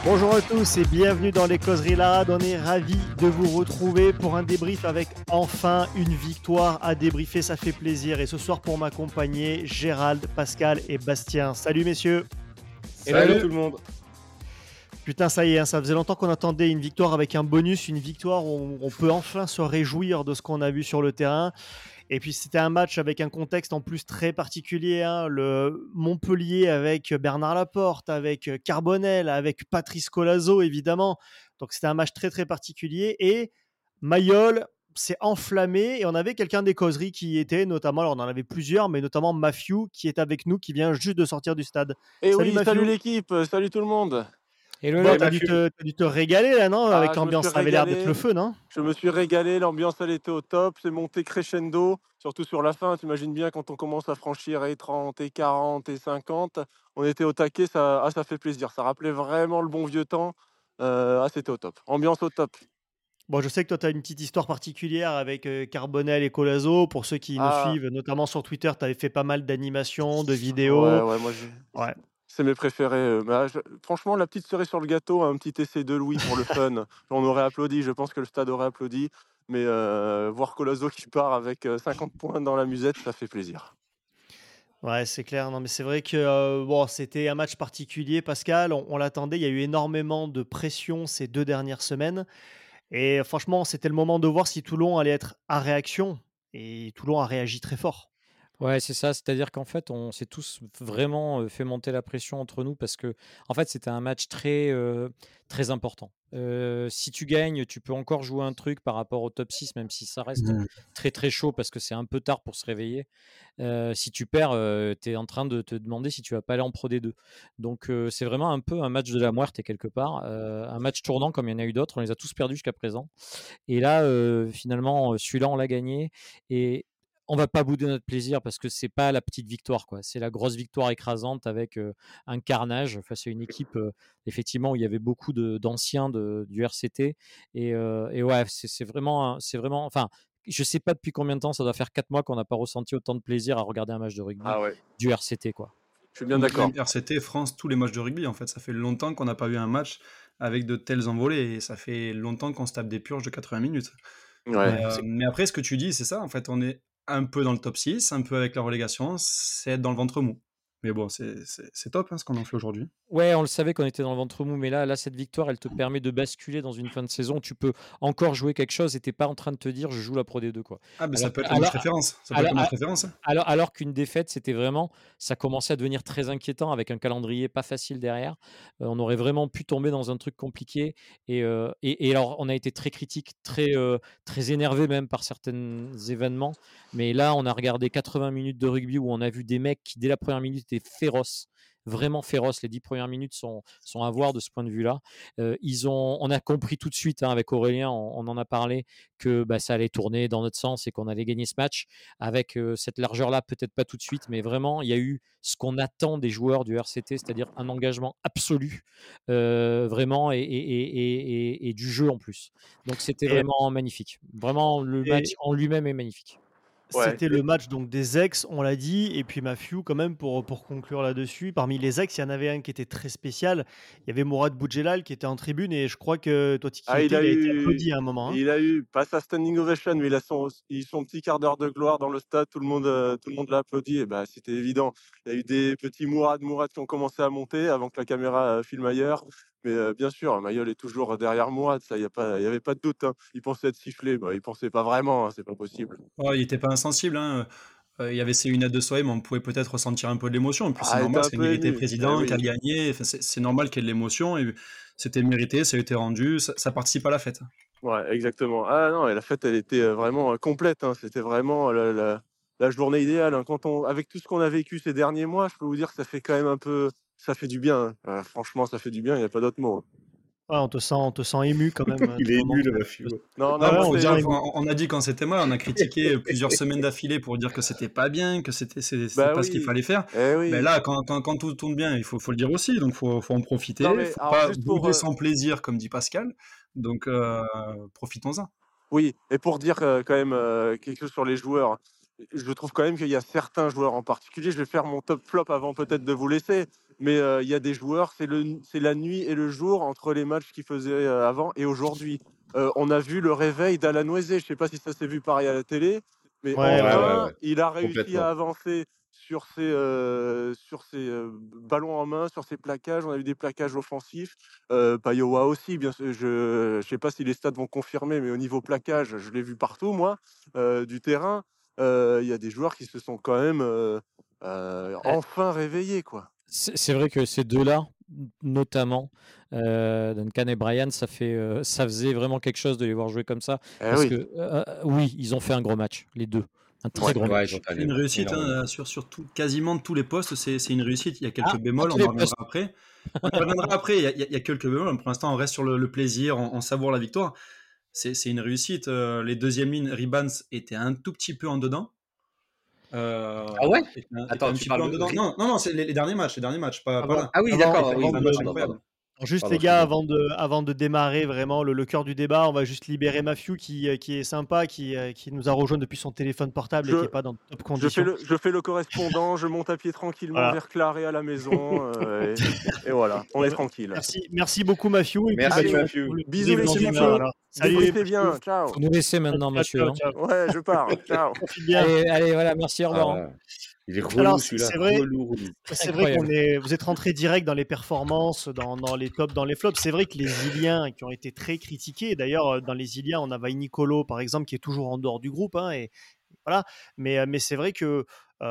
Bonjour à tous et bienvenue dans les Causeries Larade. On est ravis de vous retrouver pour un débrief avec enfin une victoire à débriefer. Ça fait plaisir. Et ce soir, pour m'accompagner, Gérald, Pascal et Bastien. Salut messieurs. Salut tout le monde. Putain, ça y est, hein, ça faisait longtemps qu'on attendait une victoire avec un bonus, une victoire où on peut enfin se réjouir de ce qu'on a vu sur le terrain. Et puis c'était un match avec un contexte en plus très particulier, hein, le Montpellier avec Bernard Laporte, avec Carbonel, avec Patrice Colazo évidemment. Donc c'était un match très très particulier et Mayol s'est enflammé et on avait quelqu'un des causeries qui y était notamment, alors on en avait plusieurs, mais notamment Mafiou qui est avec nous, qui vient juste de sortir du stade. Et Salut oui, salut Mafiou. l'équipe, salut tout le monde. Hello, Bon, hello. t'as dû te régaler là, non? Avec Ah, je me suis l'ambiance, ça avait l'air d'être le régalé, feu, non? l'ambiance elle était au top, c'est monté crescendo, surtout sur la fin. T'imagines bien quand on commence à franchir et 30 et 40 et 50, on était au taquet, ça fait plaisir. Ça rappelait vraiment le bon vieux temps. C'était au top. Ambiance au top. Bon, je sais que toi, tu as une petite histoire particulière avec Carbonel et Colazo. Pour ceux qui nous Ah, suivent, notamment sur Twitter, tu avais fait pas mal d'animations, de ouais, vidéos. ouais, Ouais. c'est mes préférés. Franchement, la petite cerise sur le gâteau, un petit essai de Louis pour le fun. On aurait applaudi, je pense que le stade aurait applaudi. Mais voir Colazo qui part avec 50 points dans la musette, ça fait plaisir. Ouais, c'est clair. Non, mais c'est vrai que bon, c'était un match particulier, Pascal. On l'attendait. Il y a eu énormément de pression ces 2 dernières semaines. Et franchement, c'était le moment de voir si Toulon allait être à réaction. Et Toulon a réagi très fort. Ouais, c'est ça. C'est-à-dire qu'en fait, on s'est tous vraiment fait monter la pression entre nous parce que, en fait, c'était un match très important. Si tu gagnes, tu peux encore jouer un truc par rapport au top 6, même si ça reste Mmh. très très chaud parce que c'est un peu tard pour se réveiller. Si tu perds, tu es en train de te demander si tu vas pas aller en Pro D2. Donc, c'est vraiment un peu un match de la muerte quelque part, un match tournant comme il y en a eu d'autres. On les a tous perdus jusqu'à présent. Et là, finalement, celui-là, on l'a gagné et on va pas bouder notre plaisir parce que c'est pas la petite victoire, quoi. C'est la grosse victoire écrasante avec, un carnage face à une équipe, effectivement où il y avait beaucoup d'anciens du RCT et ouais, c'est vraiment enfin, je sais pas depuis combien de temps, ça doit faire 4 mois qu'on n'a pas ressenti autant de plaisir à regarder un match de rugby Ah ouais, du RCT, quoi. je suis bien Même d'accord. RCT, France, tous les matchs de rugby, en fait. Ça fait longtemps qu'on n'a pas eu un match avec de tels envolées et ça fait longtemps qu'on se tape des purges de 80 minutes. Ouais. Mais, Ouais. mais après, ce que tu dis, c'est ça. En fait, on est un peu dans le top 6, un peu avec la relégation, c'est être dans le ventre mou. Mais bon, c'est top hein, ce qu'on en fait aujourd'hui. Ouais, on le savait qu'on était dans le ventre mou, mais là, cette victoire, elle te permet de basculer dans une fin de saison où tu peux encore jouer quelque chose et t'es pas en train de te dire je joue la Pro D2, quoi. Ah, mais ça Alors, peut être le match alors, référence. Ça peut être alors, le match référence. Hein. alors qu'une défaite, c'était vraiment, ça commençait à devenir très inquiétant avec un calendrier pas facile derrière. On aurait vraiment pu tomber dans un truc compliqué. Et alors, on a été très critique, très énervé même par certains événements. Mais là, on a regardé 80 minutes de rugby où on a vu des mecs qui, dès la première minute, étaient féroces. Vraiment féroces. Les 10 premières minutes sont à voir de ce point de vue-là. On a compris tout de suite, hein, avec Aurélien, on en a parlé, que bah, ça allait tourner dans notre sens et qu'on allait gagner ce match avec cette largeur-là, peut-être pas tout de suite, mais vraiment, il y a eu ce qu'on attend des joueurs du RCT, c'est-à-dire un engagement absolu, vraiment, et du jeu en plus. Donc c'était Et, vraiment magnifique. Vraiment, le match et, en lui-même est magnifique. Ouais. C'était le match donc des ex, on l'a dit, et puis Mafiou quand même pour conclure là-dessus. Parmi les ex, il y en avait un qui était très spécial. Il y avait Mourad Boudjelal qui était en tribune et je crois que toi qui y Ah, étais, il a été applaudi à un moment, hein. il a eu, pas sa standing ovation, mais son petit quart d'heure de gloire dans le stade. Tout le monde l'a applaudi. Et bah, c'était évident. Il y a eu des petits Mourad qui ont commencé à monter avant que la caméra filme ailleurs. Mais bien sûr, Mayol est toujours derrière Mourad. Ça, il y avait pas de doute. Hein. Il pensait être sifflé. Bah, il pensait pas vraiment. Hein, c'est pas possible. Oh, il était pas insensible. Hein. Il y avait ces lunettes de soleil, mais on pouvait peut-être ressentir un peu de l'émotion. En plus, c'est Ah, il était normal, un c'est peu mérité ému. Eh président qui a oui. gagné. Enfin, c'est normal qu'il y ait de l'émotion et c'était mérité, ça a été rendu, ça participe à la fête. Ouais, exactement. Ah non, et la fête, elle était vraiment complète. Hein. C'était vraiment la journée idéale. Hein. Avec tout ce qu'on a vécu ces derniers mois, je peux vous dire que ça fait quand même un peu. Ça fait du bien. Hein. Franchement, ça fait du bien. Il n'y a pas d'autre mot. Hein. Ouais, on te sent ému quand même Il du est moment ému, le que Mafieux. Non, Ah, non, ouais, moi, faut on te dire, sent c'est. ému. on a dit quand c'était mal, on a critiqué plusieurs semaines d'affilée pour dire que c'était pas bien, que c'était Bah pas ce qu'il oui. fallait faire. Eh Mais oui. là, quand tout tourne bien, faut le dire aussi. Donc faut en Non, profiter, mais faut alors, pas juste pour. bouder son plaisir, comme dit Pascal. Donc profitons-en. Oui, et pour dire quand même quelque chose sur les joueurs. je trouve quand même qu'il y a certains joueurs en particulier, je vais faire mon top flop avant peut-être de vous laisser, mais il y a des joueurs, c'est la nuit et le jour entre les matchs qu'ils faisaient avant et aujourd'hui. On a vu le réveil d'Alanweze, je ne sais pas si ça s'est vu pareil à la télé, mais Ouais, ouais, ouais. enfin, il a réussi Complètement. à avancer sur ses ballons en main, sur ses plaquages. On a eu des plaquages offensifs. Payowa aussi, bien sûr. Je sais pas si les stats vont confirmer, mais au niveau plaquage, je l'ai vu partout, moi, du terrain. Il y a des joueurs qui se sont quand même enfin réveillés, quoi. C'est vrai que ces deux-là, notamment, Duncan et Brian, ça faisait vraiment quelque chose de les voir jouer comme ça. Eh Parce oui. que, oui, ils ont fait un gros match, les deux. Un très Ouais. gros Ouais, match. ils ont fait C'est une réussite énormément. sur quasiment tous les postes, c'est une réussite. Il y a quelques Ah, bémols, tous on les en reviendra postes. après. On y reviendra après, il y a quelques bémols. Pour l'instant, on reste sur le plaisir, on savoure la victoire. C'est une réussite. Les deuxièmes lignes, Ribans était un tout petit peu en dedans. Ah ouais? Était Attends, un tu petit peu parles en de dedans. Non, c'est les derniers matchs, pas Avant, là. Ah oui, avant, d'accord, Il fait oui, avant un de, match pardon, incroyable. pardon. Alors juste Pardon, les gars, excuse-moi. avant de démarrer vraiment le cœur du débat, on va juste libérer Matthew qui est sympa, qui nous a rejoint depuis son téléphone portable et qui Je, n'est pas dans de top je fais conditions. je fais le correspondant, je monte à pied tranquillement Voilà. vers Claré à la maison, et voilà, on est Bon, tranquille. merci beaucoup Matthew et puis Merci, Allez, on Mathieu. retrouve le bisous les débrief Merci, dans une kiddies, heure Mathieu. alors. Salut débriefez Mathieu. bien, ciao. Faut nous laisser maintenant, Ciao, monsieur. ciao, Hein. ciao. Ouais, je pars, ciao. Profite bien. Allez, voilà, merci, au revoir. Hein. Ah, il est Alors relou celui-là, c'est vrai, relou. c'est vrai Incroyable. vous êtes rentré direct dans les performances, dans les tops, dans les flops. C'est vrai que les Iliens qui ont été très critiqués, d'ailleurs dans les Iliens on a Vai Nicolo par exemple qui est toujours en dehors du groupe, hein, et voilà. Mais c'est vrai que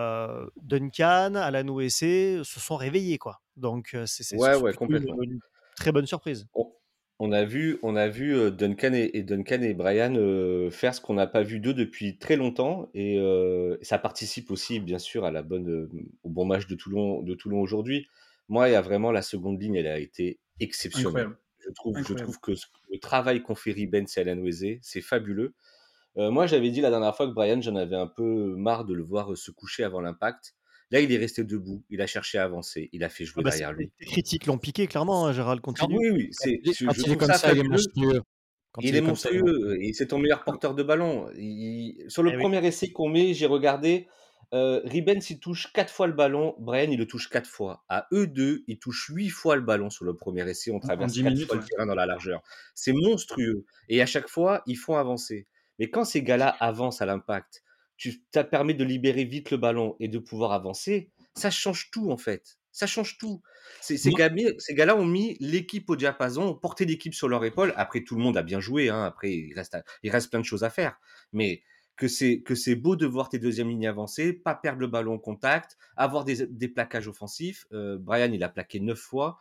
Duncan, Alan OSC se sont réveillés, quoi. Donc c'est Ouais, ouais, plutôt complètement. une très bonne surprise. On, on a vu Duncan et Brian faire ce qu'on n'a pas vu d'eux depuis très longtemps, et ça participe aussi, bien sûr, au bon match de Toulon aujourd'hui. Moi, il y a vraiment la seconde ligne, elle a été exceptionnelle. Incroyable. Je Incroyable. trouve que le travail qu'ont fait Ribens et Alan Weze, c'est fabuleux. Moi, j'avais dit la dernière fois que Brian, j'en avais un peu marre de le voir se coucher avant l'impact. Là, il est resté debout, il a cherché à avancer, il a fait Ah jouer bah, derrière lui. les critiques l'ont piqué clairement, hein, Gérald, continue. Oui, oui, Quand je il est trouve comme ça ça, il est fabuleux. monstrueux. Quand Il il est est comme ça, il est monstrueux et c'est ton meilleur porteur de ballon. Sur le Eh oui. premier essai qu'on met, j'ai regardé, Ribens, il touche 4 fois le ballon, Brian, il le touche 4 fois. À eux deux, ils touchent 8 fois le ballon sur le premier essai, on En traverse 10 4 minutes, fois ouais. le terrain dans la largeur. C'est monstrueux et à chaque fois, ils font avancer. Mais quand ces gars-là avancent à l'impact, ça permet de libérer vite le ballon et de pouvoir avancer, ça change tout en fait. Ça change tout. Ces Moi, gars-là ont mis l'équipe au diapason, ont porté l'équipe sur leur épaule. Après, tout le monde a bien joué. Hein. Après, il reste plein de choses à faire. Mais que c'est beau de voir tes deuxièmes lignes avancer, pas perdre le ballon au contact, avoir des plaquages offensifs. Brian, il a plaqué 9 fois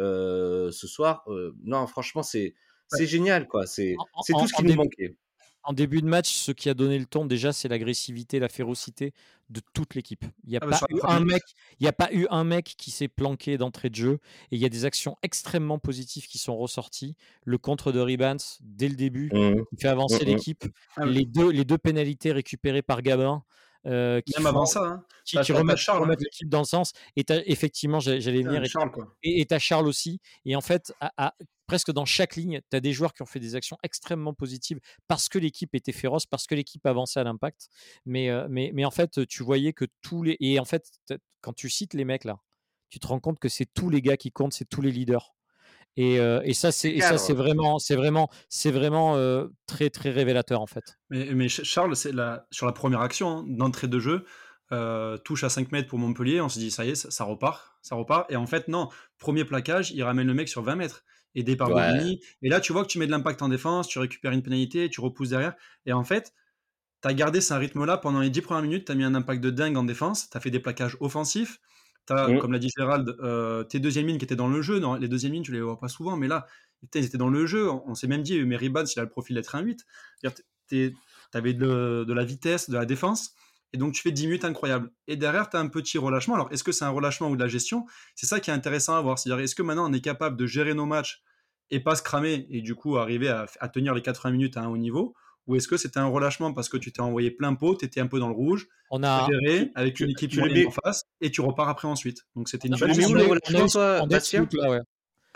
ce soir. Non, franchement, c'est ouais. génial, quoi. C'est tout ce en qui nous début, manquait. en début de match, ce qui a donné le ton, déjà, c'est l'agressivité, la férocité de toute l'équipe. Il n'y a Ah bah, pas sur la eu première- un mec, il y a pas eu un mec qui s'est planqué d'entrée de jeu. Et il y a des actions extrêmement positives qui sont ressorties. Le contre de Ribans, dès le début, Mmh, qui fait avancer mmh, mmh. l'équipe. Ah ouais. Les deux pénalités récupérées par Gabin, qui Même font avant ça, hein. qui T'as remettent Charles, hein. l'équipe dans le sens. Et effectivement, j'allais Putain, venir, Charles, quoi. et tu as Charles aussi. Et en fait, presque dans chaque ligne, tu as des joueurs qui ont fait des actions extrêmement positives parce que l'équipe était féroce, parce que l'équipe avançait à l'impact. Mais en fait, tu voyais que tous les. Et en fait, quand tu cites les mecs là, tu te rends compte que c'est tous les gars qui comptent, c'est tous les leaders. Et ça, C'est cadre. c'est vraiment très, très révélateur en fait. Mais Charles, sur la première action, hein, d'entrée de jeu, touche à 5 mètres pour Montpellier, on se dit ça y est, ça repart, ça repart. Et en fait, non, premier plaquage, il ramène le mec sur 20 mètres, aidé par Ouais. Bobigny. Et là, tu vois que tu mets de l'impact en défense, tu récupères une pénalité, tu repousses derrière. Et en fait, tu as gardé ce rythme-là pendant les 10 premières minutes, tu as mis un impact de dingue en défense, tu as fait des plaquages offensifs. Tu as, Mmh. comme l'a dit Gérald, tes deuxièmes lignes qui étaient dans le jeu. Les deuxièmes lignes, tu les vois pas souvent, mais là, putain, ils étaient dans le jeu. On s'est même dit, mais Ribans, il a le profil d'être un 8. Tu avais de la vitesse, de la défense, et donc tu fais 10 minutes incroyables. Et derrière, tu as un petit relâchement. Alors, est-ce que c'est un relâchement ou de la gestion? C'est ça qui est intéressant à voir. C'est-à-dire, est-ce que maintenant on est capable de gérer nos matchs et pas se cramer, et du coup arriver à tenir les 80 minutes à un haut niveau? Ou est-ce que c'était un relâchement parce que tu t'es envoyé plein pot, tu étais un peu dans le rouge, On a, gérer avec une équipe Tu le moyenne mets, en face, et tu repars après ensuite. Donc c'était une on a, tu le gestion. mets où on le a eu, relâchement, toi, on a eu ce Bastien? doute là, ouais. Pardon?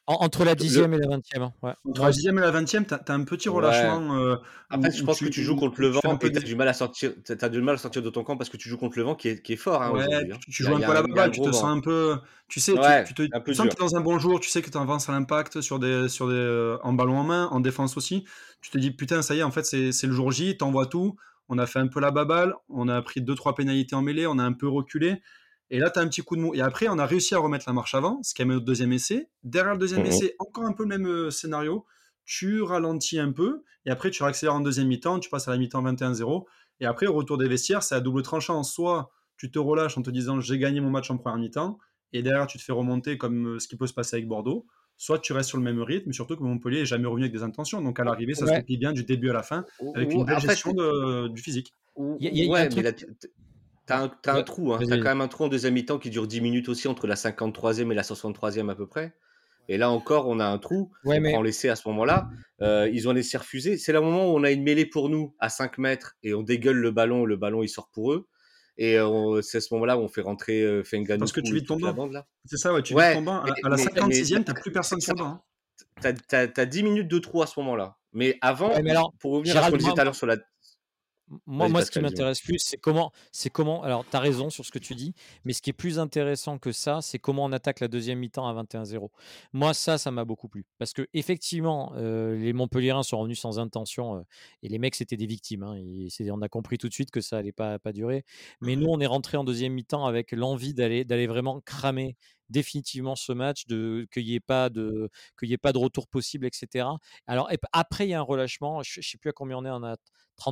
Entre la Le, 10e et la 20e. Hein. Ouais. Entre Moi, la 10e et la 20e, tu as un petit ouais. relâchement Après, je où pense que tu joues contre le tu fais un vent peu et tu as du mal à sortir, t'as du mal à sortir de ton camp parce que tu joues contre le vent qui est fort ouais, aujourd'hui. Hein. tu joues un peu à la Il y a un baballe, tu gros te sens vent. un peu, tu sais, Ouais, un tu peu sens que dur. tu es dans un bon jour, tu sais que tu avances à l'impact en ballon en main, en défense aussi. Tu te dis, putain, ça y est, en fait, c'est le jour J, t'envoies tout. On a fait un peu la baballe, on a pris 2-3 pénalités en mêlée, on a un peu reculé. Et là, tu as un petit coup de mou. Et après, on a réussi à remettre la marche avant, ce qui a mené au deuxième essai. Derrière le deuxième Mhm. essai, encore un peu le même scénario. Tu ralentis un peu, et après, tu réaccélères en deuxième mi-temps, tu passes à la mi-temps 21-0. Et après, au retour des vestiaires, c'est à double tranchant. Soit tu te relâches en te disant j'ai gagné mon match en première mi-temps, et derrière, tu te fais remonter comme ce qui peut se passer avec Bordeaux. Soit tu restes sur le même rythme, surtout que Montpellier n'est jamais revenu avec des intentions. Donc à l'arrivée, ça se ouais. goupille bien du début à la fin, avec une belle En fait, gestion du physique. Il y a un ouais, mais truc. là, t'as un Ouais, trou. Hein. T'as vas-y. quand même un trou en deuxième mi-temps qui dure 10 minutes aussi entre la 53e et la 63e à peu près. Et là encore, on a un trou. Ouais, On mais prend l'essai à ce moment-là. Ils ont laissé refuser. C'est le moment où on a une mêlée pour nous à 5 mètres et on dégueule le ballon il sort pour eux. Et c'est à ce moment-là où on fait rentrer C'est parce que tu Fenganuku et vides ton toute la banc. bande là. C'est ça, ouais, tu vides ton Ouais, banc. À la mais 56e, tu n'as plus personne sur le banc. t'as 10 minutes de trou à ce moment-là. Mais ouais, avant, mais alors, pour revenir à ce qu'on Gérald, disait moi, tout à l'heure sur la. Vas-y, moi, ce qui Pascal, dis-moi. m'intéresse plus, c'est comment. Alors, tu as raison sur ce que tu dis, mais ce qui est plus intéressant que ça, c'est comment on attaque la deuxième mi-temps à 21-0. Moi, ça m'a beaucoup plu. Parce que effectivement, les Montpelliérains sont revenus sans intention et les mecs, c'était des victimes. Hein, on a compris tout de suite que ça allait pas durer. Mais nous, on est rentré en deuxième mi-temps avec l'envie d'aller vraiment cramer définitivement ce match, qu'il n'y ait pas de retour possible, etc. Alors, après, il y a un relâchement. Je ne sais plus à combien on est. On a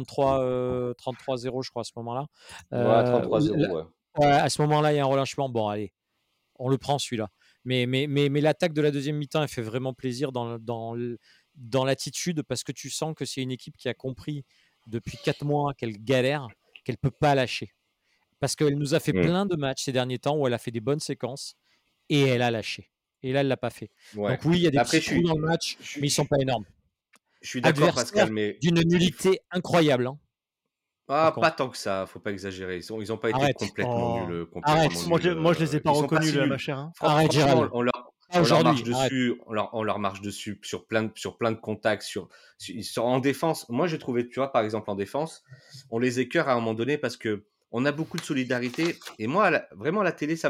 33-0, je crois, à ce moment-là. Ouais, Euh, 33-0, ouais. ouais, à ce moment-là, il y a un relâchement. Bon, allez, on le prend celui-là. Mais l'attaque de la deuxième mi-temps, elle fait vraiment plaisir dans l'attitude parce que tu sens que c'est une équipe qui a compris depuis 4 mois qu'elle galère, qu'elle ne peut pas lâcher. Parce qu'elle nous a fait Mm. plein de matchs ces derniers temps où elle a fait des bonnes séquences et elle a lâché. Et là, elle ne l'a pas fait. Ouais. Donc oui, il y a des Après, petits trous dans le match, mais ils ne sont pas énormes. je suis d'accord, Adversaire Pascal, mais d'une nullité incroyable, hein, par pas contre. tant que ça, faut pas exagérer. Ils ont pas été Arrête. complètement Oh. nuls, Arrête. complètement Moi, nuls. moi, je les ai pas Ils sont pas reconnus, si là, ma nuls. chère. Hein. Arrête, Franchement, Gérald. Pas on leur marche aujourd'hui. Arrête. dessus, on leur marche dessus sur plein de contacts, en défense. Moi, j'ai trouvé, tu vois, par exemple en défense, on les écœure à un moment donné parce que on a beaucoup de solidarité. Et moi, vraiment, à la télé,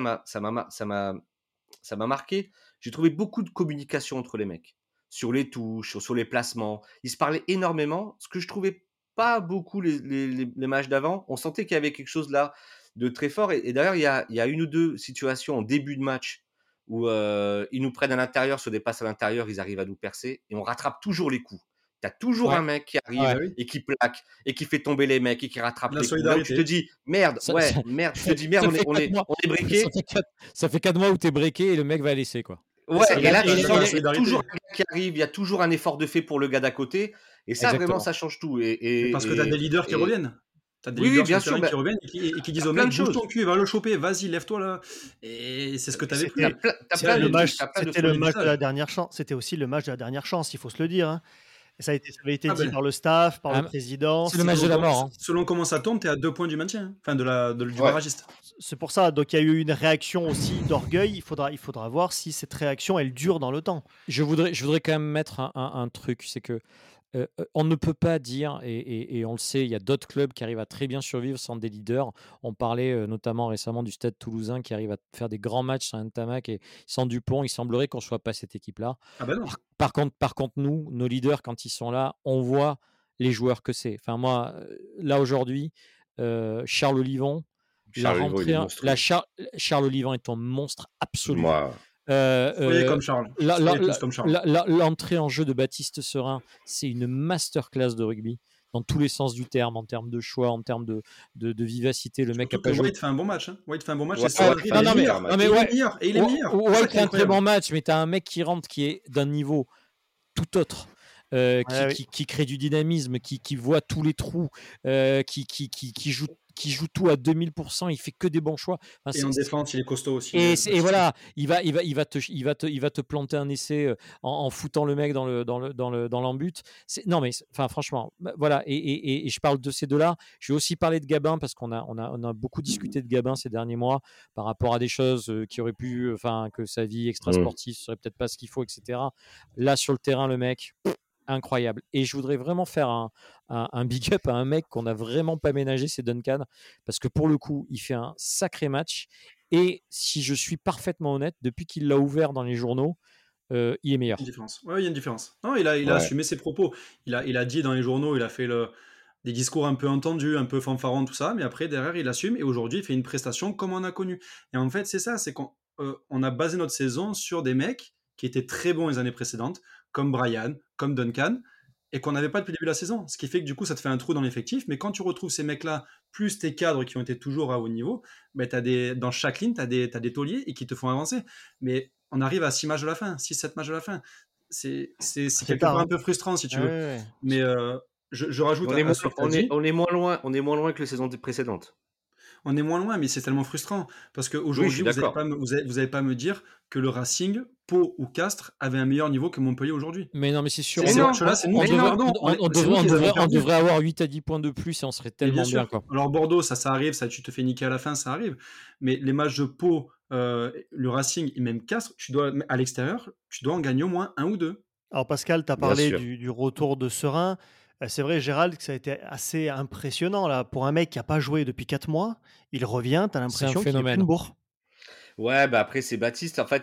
ça m'a marqué. J'ai trouvé beaucoup de communication entre les mecs sur les touches, sur les placements. Ils se parlaient énormément, ce que je trouvais pas beaucoup les matchs d'avant. On sentait qu'il y avait quelque chose là de très fort. Et d'ailleurs, il y a une ou deux situations en début de match où ils nous prennent à l'intérieur, sur des passes à l'intérieur, ils arrivent à nous percer et on rattrape toujours les coups. Tu as toujours Ouais. un mec qui arrive Ouais. Bah oui. et qui plaque et qui fait tomber les mecs et qui rattrape La les coups. Là où tu te solidarité. dis merde, Ça, ouais, ça- merde, tu te dis merde, ça fait 4 mois. on est briqué. Ça fait 4 mois où t'es breaké et le mec va laisser, quoi. Ouais, Ça, Et et là, là, tu et là- sens et qu'il y a solidarité. toujours un gars qui arrive, il y a toujours un effort de fait pour le gars d'à côté. Et ça, vraiment, exactement. ça change tout. Mais parce que tu as des leaders qui reviennent. Tu as des Oui, oui, leaders sur bien le sûr. terrain Bah, qui reviennent et qui disent t'as au plein mec de bouge choses. ton cul, va le choper, vas-y, lève-toi là. Et c'est ce que tu n'avais plus. C'était T'as C'est plein le de match, trucs, t'as plein de c'était trucs. le du match de la visage. dernière chance. C'était aussi le match de la dernière chance, il faut se le dire. Hein. Et ça avait été Ah dit ben, par le staff, par le Ah, président. c'est le match de la mort. Hein. selon comment ça tourne, tu es à 2 points du maintien. Hein. Enfin, du Ouais. barragiste. C'est pour ça. Donc il y a eu une réaction aussi d'orgueil. Il faudra voir si cette réaction, elle dure dans le temps. Je voudrais quand même mettre un truc, c'est que on ne peut pas dire, et on le sait, il y a d'autres clubs qui arrivent à très bien survivre sans des leaders. On parlait notamment récemment du Stade Toulousain qui arrive à faire des grands matchs sans Ntamak et sans Dupont. Il semblerait qu'on ne soit pas cette équipe-là. Ah ben non. Par contre, nous, nos leaders, quand ils sont là, on voit les joueurs que c'est. Enfin, moi, là aujourd'hui, Charles Olivon, la Charles Olivo, il est rentrée, monstrueux. Charles Olivon est un monstre absolu. Moi, Soyez comme Charles. Soyez tous comme Charles. L'entrée en jeu de Baptiste Serin, c'est une masterclass de rugby dans tous les sens du terme, en termes de choix, en termes de vivacité. Le mec a Surtout pas que joué. White fait un bon match. Hein. White fait un bon match. Ouais, Et ça, White il fait un est super meilleur. match. mais Il ouais, est meilleur. Et il est meilleur. C'est ça White qui est fait un très incroyable. bon match, mais tu as un mec qui rentre qui est d'un niveau tout autre. Ouais, oui. Qui crée du dynamisme, qui voit tous les trous, qui qui joue tout à 2000%, il fait que des bons choix. Enfin, Et en défense, il est costaud aussi. et voilà, il va te planter un essai en foutant le mec dans l'embut. Non, mais enfin, franchement, voilà. Et je parle de ces deux-là. Je vais aussi parler de Gabin parce qu'on a beaucoup discuté de Gabin ces derniers mois par rapport à des choses qui auraient pu, enfin, que sa vie extra-sportive serait peut-être pas ce qu'il faut, etc. Là, sur le terrain, le mec, incroyable. Et je voudrais vraiment faire un big up à un mec qu'on n'a vraiment pas ménagé, c'est Duncan, parce que pour le coup, il fait un sacré match. Et si je suis parfaitement honnête, depuis qu'il l'a ouvert dans les journaux, il est meilleur. Il y a une différence. Ouais, il y a une différence. Non, il a assumé ses propos. Il a dit dans les journaux, il a fait des discours un peu entendus, un peu fanfarons, tout ça, mais après, derrière, il assume, et aujourd'hui, il fait une prestation comme on a connu. Et en fait, c'est ça, c'est qu'on a basé notre saison sur des mecs qui étaient très bons les années précédentes, comme Brian, comme Duncan, et qu'on n'avait pas depuis le début de la saison. Ce qui fait que du coup, ça te fait un trou dans l'effectif, mais quand tu retrouves ces mecs-là, plus tes cadres qui ont été toujours à haut niveau, ben, dans chaque ligne, tu as des tauliers et qui te font avancer. Mais on arrive à 6 matchs de la fin, 6-7 matchs de la fin. C'est quelque part un peu frustrant, si tu veux. Ouais. Mais je rajoute à ce que tu as dit. On est moins loin que les saisons précédentes. On est moins loin, mais c'est tellement frustrant. Parce Oui, je qu'aujourd'hui, suis vous d'accord. n'allez pas me dire que le Racing, Pau ou Castres avait un meilleur niveau que Montpellier aujourd'hui. Mais non, mais c'est sûr. Ces matchs-là, c'est nous qui les avons On perdus. devrait avoir 8 à 10 points de plus et on serait Et bien tellement sûr. bien, quoi. Alors Bordeaux, ça arrive, ça, tu te fais niquer à la fin, ça arrive. Mais les matchs de Pau, le Racing et même Castres, à l'extérieur, tu dois en gagner au moins un ou deux. Alors Pascal, tu as Bien parlé sûr. du retour de Serein. C'est vrai, Gérald, que ça a été assez impressionnant là. Pour un mec qui n'a pas joué depuis 4 mois, il revient, tu as l'impression qu'il est phénomène. plein de bourre. Ouais, bah après c'est Baptiste. En fait,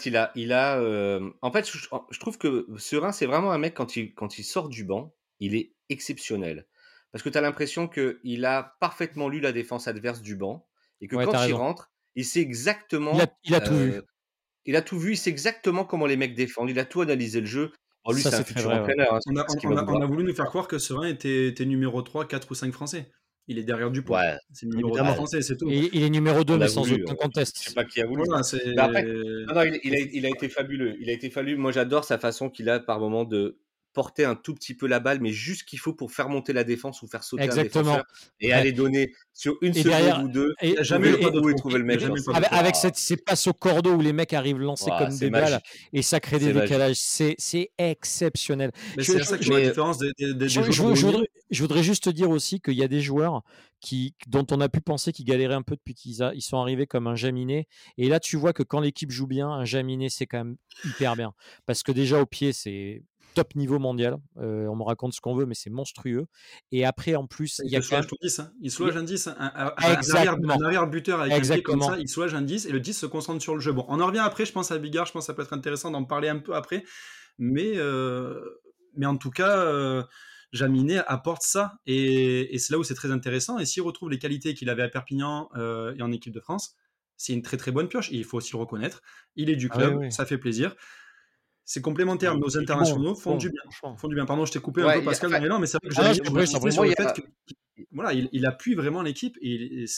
en fait, je trouve que Serein, c'est vraiment un mec quand il sort du banc, il est exceptionnel. Parce que tu as l'impression qu'il a parfaitement lu la défense adverse du banc et que Ouais, quand t'as il raison. rentre, il sait exactement. Il a tout vu. Il a tout vu, il sait exactement comment les mecs défendent. Il a tout analysé le jeu. Bon, lui, Ça, c'est un c'est très futur vrai, ouais. entraîneur. Hein, On a, c'est ce qu'il on va a- on vouloir. a voulu nous faire croire que Serein était numéro 3, 4 ou 5 français. Il est derrière Dupont. Ouais, C'est le numéro 2 Évidemment. français, c'est tout. Et il est numéro 2, on a mais sans voulu. aucun Je sais contest. pas qui a voulu. Voilà, c'est. Mais après, non, il a été fabuleux. Il a été fabuleux. Moi, j'adore sa façon qu'il a par moment de porter un tout petit peu la balle, mais juste ce qu'il faut pour faire monter la défense ou faire sauter un Exactement. défenseur et Ouais. aller donner sur une Et seconde derrière, ou deux. et- Il n'y a jamais le pas de Où est trop. trouvé le Il y a mec. jamais dans le pas ce- de trop. avec ces passes au cordeau où les mecs arrivent lancés Ouah, comme c'est des balles magique. et ça crée des C'est magique. décalages. C'est exceptionnel. Mais Je- c'est je- ça qui je- fait la mais- différence des Je, joueurs je- de haut je niveau. voudrais juste te dire aussi qu'il y a des joueurs dont on a pu penser qu'ils galéraient un peu depuis ils sont arrivés comme un Jaminet. Et là, tu vois que quand l'équipe joue bien, un Jaminet, c'est quand même hyper bien. Parce que déjà, au pied, c'est top niveau mondial. On me raconte ce qu'on veut, mais c'est monstrueux. Et après, en plus, il y a Il quand même... soulage ton 10. Hein. Il soulage un 10. Exactement. Un arrière-buteur avec un pied comme Exactement. ça, il soulage un 10 et le 10 se concentre sur le jeu. Bon, on en revient après, je pense à Bigard, je pense que ça peut être intéressant d'en parler un peu après. Mais en tout cas, Jaminet apporte ça et c'est là où c'est très intéressant. Et s'il retrouve les qualités qu'il avait à Perpignan et en équipe de France, c'est une très très bonne pioche. Et il faut aussi le reconnaître. Il est du Ah club, oui. ça fait plaisir. C'est complémentaire. Il Nos est internationaux font bon, du bien. franchement. Font du bien. Pardon, je t'ai coupé un Ouais, peu, Pascal, enfin, dans l'élan, mais c'est vrai que Ah, j'ai je t'en prie, insisté sur moi, le il y a- fait que voilà, il appuie vraiment l'équipe et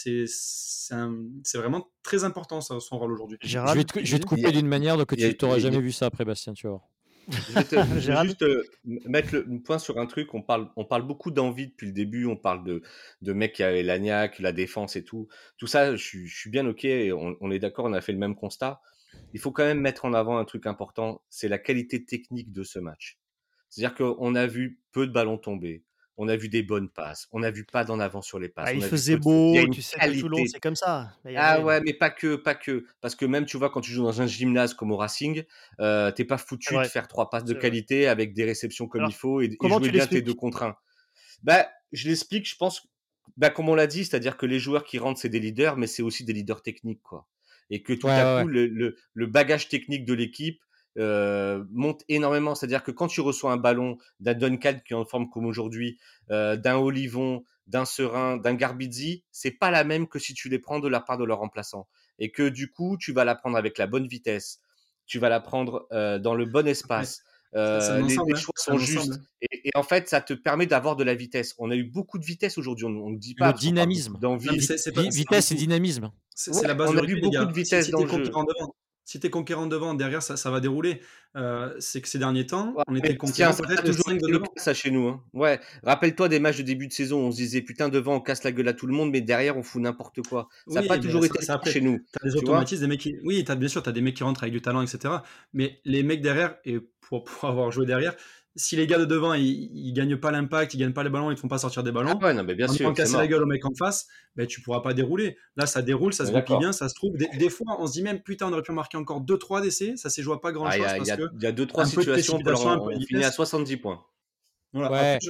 c'est vraiment très important ça, son rôle aujourd'hui. Gérald, Je vais te couper il y a- d'une manière que il y a- tu n'auras il y a- jamais vu ça après, Bastien, tu vas voir. Je vais Gérald juste mettre le point sur un truc. On parle beaucoup d'envie depuis le début. On parle de mecs qui avaient l'agnac, la défense et tout. Tout ça, je suis bien OK. Et on est d'accord, on a fait le même constat. Il faut quand même mettre en avant un truc important, c'est la qualité technique de ce match. C'est-à-dire qu'on a vu peu de ballons tomber. On a vu des bonnes passes. On a vu pas d'en avant sur les passes. Ah, On il a vu faisait peu de fautes. Il y a beau, une tu sais que Toulon, qualité. c'est comme ça. Il y Ah avait- ouais, mais pas que. Parce que même, tu vois, quand tu joues dans un gymnase comme au Racing, t'es pas C'est foutu vrai. de faire 3 passes de C'est vrai. qualité avec des réceptions comme Alors, il faut et comment jouer tu bien tes l'expliques 2 contre 1. Bah, je l'explique, je pense, bah, comme on l'a dit, c'est-à-dire que les joueurs qui rentrent, c'est des leaders, mais c'est aussi des leaders techniques, quoi. Et que tout Ouais, à ouais, coup, le bagage technique de l'équipe monte énormément. C'est-à-dire que quand tu reçois un ballon d'un Duncan qui est en forme comme aujourd'hui, d'un Olivon, d'un Serein, d'un Garbizzi, c'est pas la même que si tu les prends de la part de leur remplaçant. Et que du coup, tu vas la prendre avec la bonne vitesse, tu vas la prendre dans le bon espace. C'est un ensemble, Les hein. choix C'est un sont ensemble. justes. Et en fait, ça te permet d'avoir de la vitesse. On a eu beaucoup de vitesse aujourd'hui. On ne dit Le pas parce qu'on parle dynamisme. beaucoup d'envie. Non, mais c'est pas- Vitesse et dynamisme. c'est Ouais, la base on du a rugby, vu les beaucoup gars. de vitesse Si dans t'es le jeu. conquérant devant. Si t'es conquérant devant, derrière, ça va dérouler. C'est que ces derniers temps, Ouais, on était mais conquérant ça a peut-être toujours 5 été de le devant. cas, ça, chez nous, hein. Ouais, rappelle-toi des matchs de début de saison, on se disait: «Putain, devant, on casse la gueule à tout le monde, mais derrière, on fout n'importe quoi». Ça a pas Oui, mais toujours été le ça cas après, chez nous, tu as des tu vois? automatismes, des mecs qui oui, bien sûr, tu as des mecs qui rentrent avec du talent et cetera, mais les mecs derrière et pour avoir joué derrière, si les gars de devant, ils gagnent pas l'impact, ils gagnent pas les ballons, ils te font pas sortir des Ah ballons, ouais, non, mais bien en allant sûr, c'est casser la mort. gueule au mec en face, tu pourras pas dérouler. Là, ça déroule, ça On se est goupille d'accord. bien, ça se trouve. Des fois, on se dit même: «Putain, on aurait pu marquer encore 2-3 d'essais», ça s'est joué à pas grand Ah, chose parce que il y a 2-3 un peu de situations, Paul, précipitation, un peu de on finit à vitesse. 70 points. Voilà, Ouais,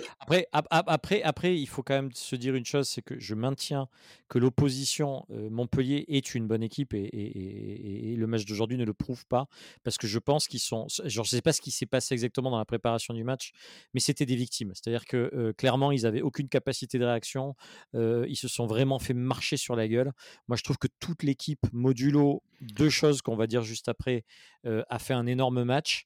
après, il faut quand même se dire une chose, c'est que je maintiens que l'opposition Montpellier est une bonne équipe et le match d'aujourd'hui ne le prouve pas parce que je pense qu'ils sont. Genre, je ne sais pas ce qui s'est passé exactement dans la préparation du match, mais c'était des victimes. C'est-à-dire que clairement, ils n'avaient aucune capacité de réaction. Ils se sont vraiment fait marcher sur la gueule. Moi, je trouve que toute l'équipe, modulo deux choses qu'on va dire juste après, a fait un énorme match.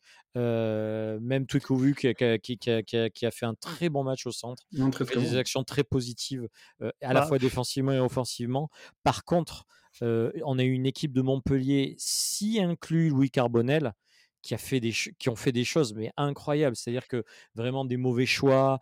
Même Twikovu qui a fait un très bon match au centre, non, qui très, a fait très des bon. actions très positives à la Bah, fois défensivement et offensivement. Par contre, on a eu une équipe de Montpellier, si inclus Louis Carbonel, qui ont fait des choses mais incroyables. C'est-à-dire que vraiment des mauvais choix,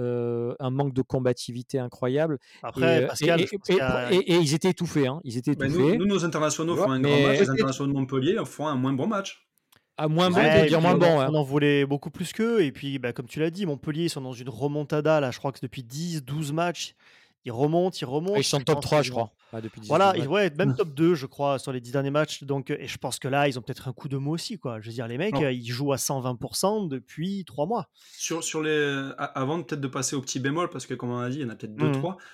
un manque de combativité incroyable. après, Pascal, je pense qu'il y a. Et ils étaient étouffés. Hein. Ils étaient étouffés. Nos internationaux Tu vois? font un grand match, Mais les internationaux de Montpellier font un moins bon match. à moins bon, tu veux Ouais, et dire puis moins on bon. on Hein. en voulait beaucoup plus qu'eux. Et puis, bah, comme tu l'as dit, Montpellier, ils sont dans une remontada, là, je crois que depuis 10-12 matchs, ils remontent, ils Ils remontent. sont Je top pense 3, qu'ils je ont. crois, depuis 10-12 Voilà, matchs. ouais, même top 2, je crois, sur les 10 derniers matchs. Donc, et je pense que là, ils ont peut-être un coup de mou aussi, quoi. Je veux dire, les mecs, Alors, ils jouent à 120% depuis 3 mois. sur les... Avant peut-être de passer au petit bémol, parce que comme on a dit, il y en a peut-être deux, Mhm. trois.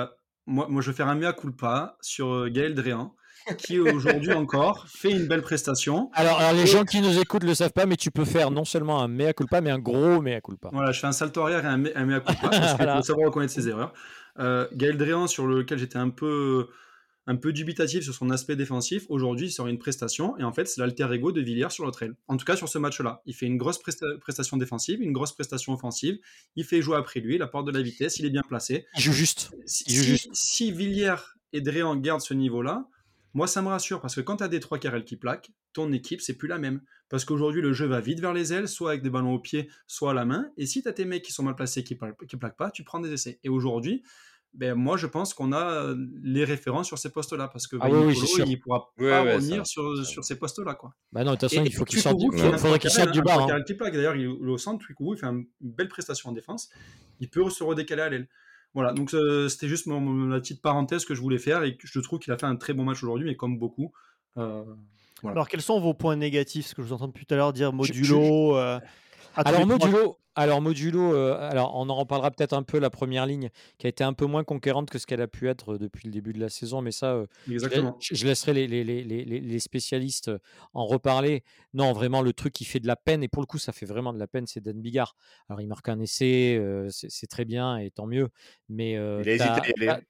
Moi, je vais faire un mea culpa sur Gaël Dréan, qui aujourd'hui encore fait une belle prestation. Alors les Et gens qui nous écoutent ne le savent pas, mais tu peux faire non seulement un mea culpa, mais un gros mea culpa. voilà, je fais un salto arrière et un mea culpa, parce qu'il faut Voilà. savoir reconnaître ses erreurs. Gaël Dréan, sur lequel j'étais un peu dubitatif sur son aspect défensif, aujourd'hui il sort une prestation, et en fait c'est l'alter ego de Villiers sur l'autre aile. En tout cas sur ce match-là, il fait une grosse prestation défensive, une grosse prestation offensive, il fait jouer après lui, il apporte de la vitesse, il est bien placé. Il joue juste. Il joue Si, juste. si Villiers et Dréan gardent ce niveau-là, moi ça me rassure, parce que quand tu as des 3 carrels qui plaquent, ton équipe c'est plus la même. Parce qu'aujourd'hui le jeu va vite vers les ailes, soit avec des ballons au pied, soit à la main, et si tu as tes mecs qui sont mal placés, qui plaquent pas, tu prends des essais. Et aujourd'hui, moi je pense qu'on a les référents sur ces postes-là, parce que Ah oui, c'est Nicolo, sûr. il pourra Ouais, pas ouais, revenir ça sur ces postes-là, quoi. Bah non, de toute façon, il faut qu'il sorte. Twikovu, Il qui est un faudrait qu'il sorte du bar. 3 Hein. carrels qui plaque. D'ailleurs, il est au centre, Twikovu, il fait une belle prestation en défense. Il peut se redécaler à l'aile. Voilà, donc c'était juste la petite parenthèse que je voulais faire, et que je trouve qu'il a fait un très bon match aujourd'hui, mais comme beaucoup. Voilà. Alors, quels sont vos points négatifs? Ce que je vous entends depuis tout à l'heure dire Je- modulo. À tous les trois. Modulo, alors on en reparlera peut-être un peu la première ligne qui a été un peu moins conquérante que ce qu'elle a pu être depuis le début de la saison, mais ça, Exactement. je laisserai les spécialistes en reparler. Non, vraiment, le truc qui fait de la peine, et pour le coup, ça fait vraiment de la peine, c'est Dan Bigard. Alors, il marque un essai, c'est très bien, et tant mieux, mais Il a hésité à y aller.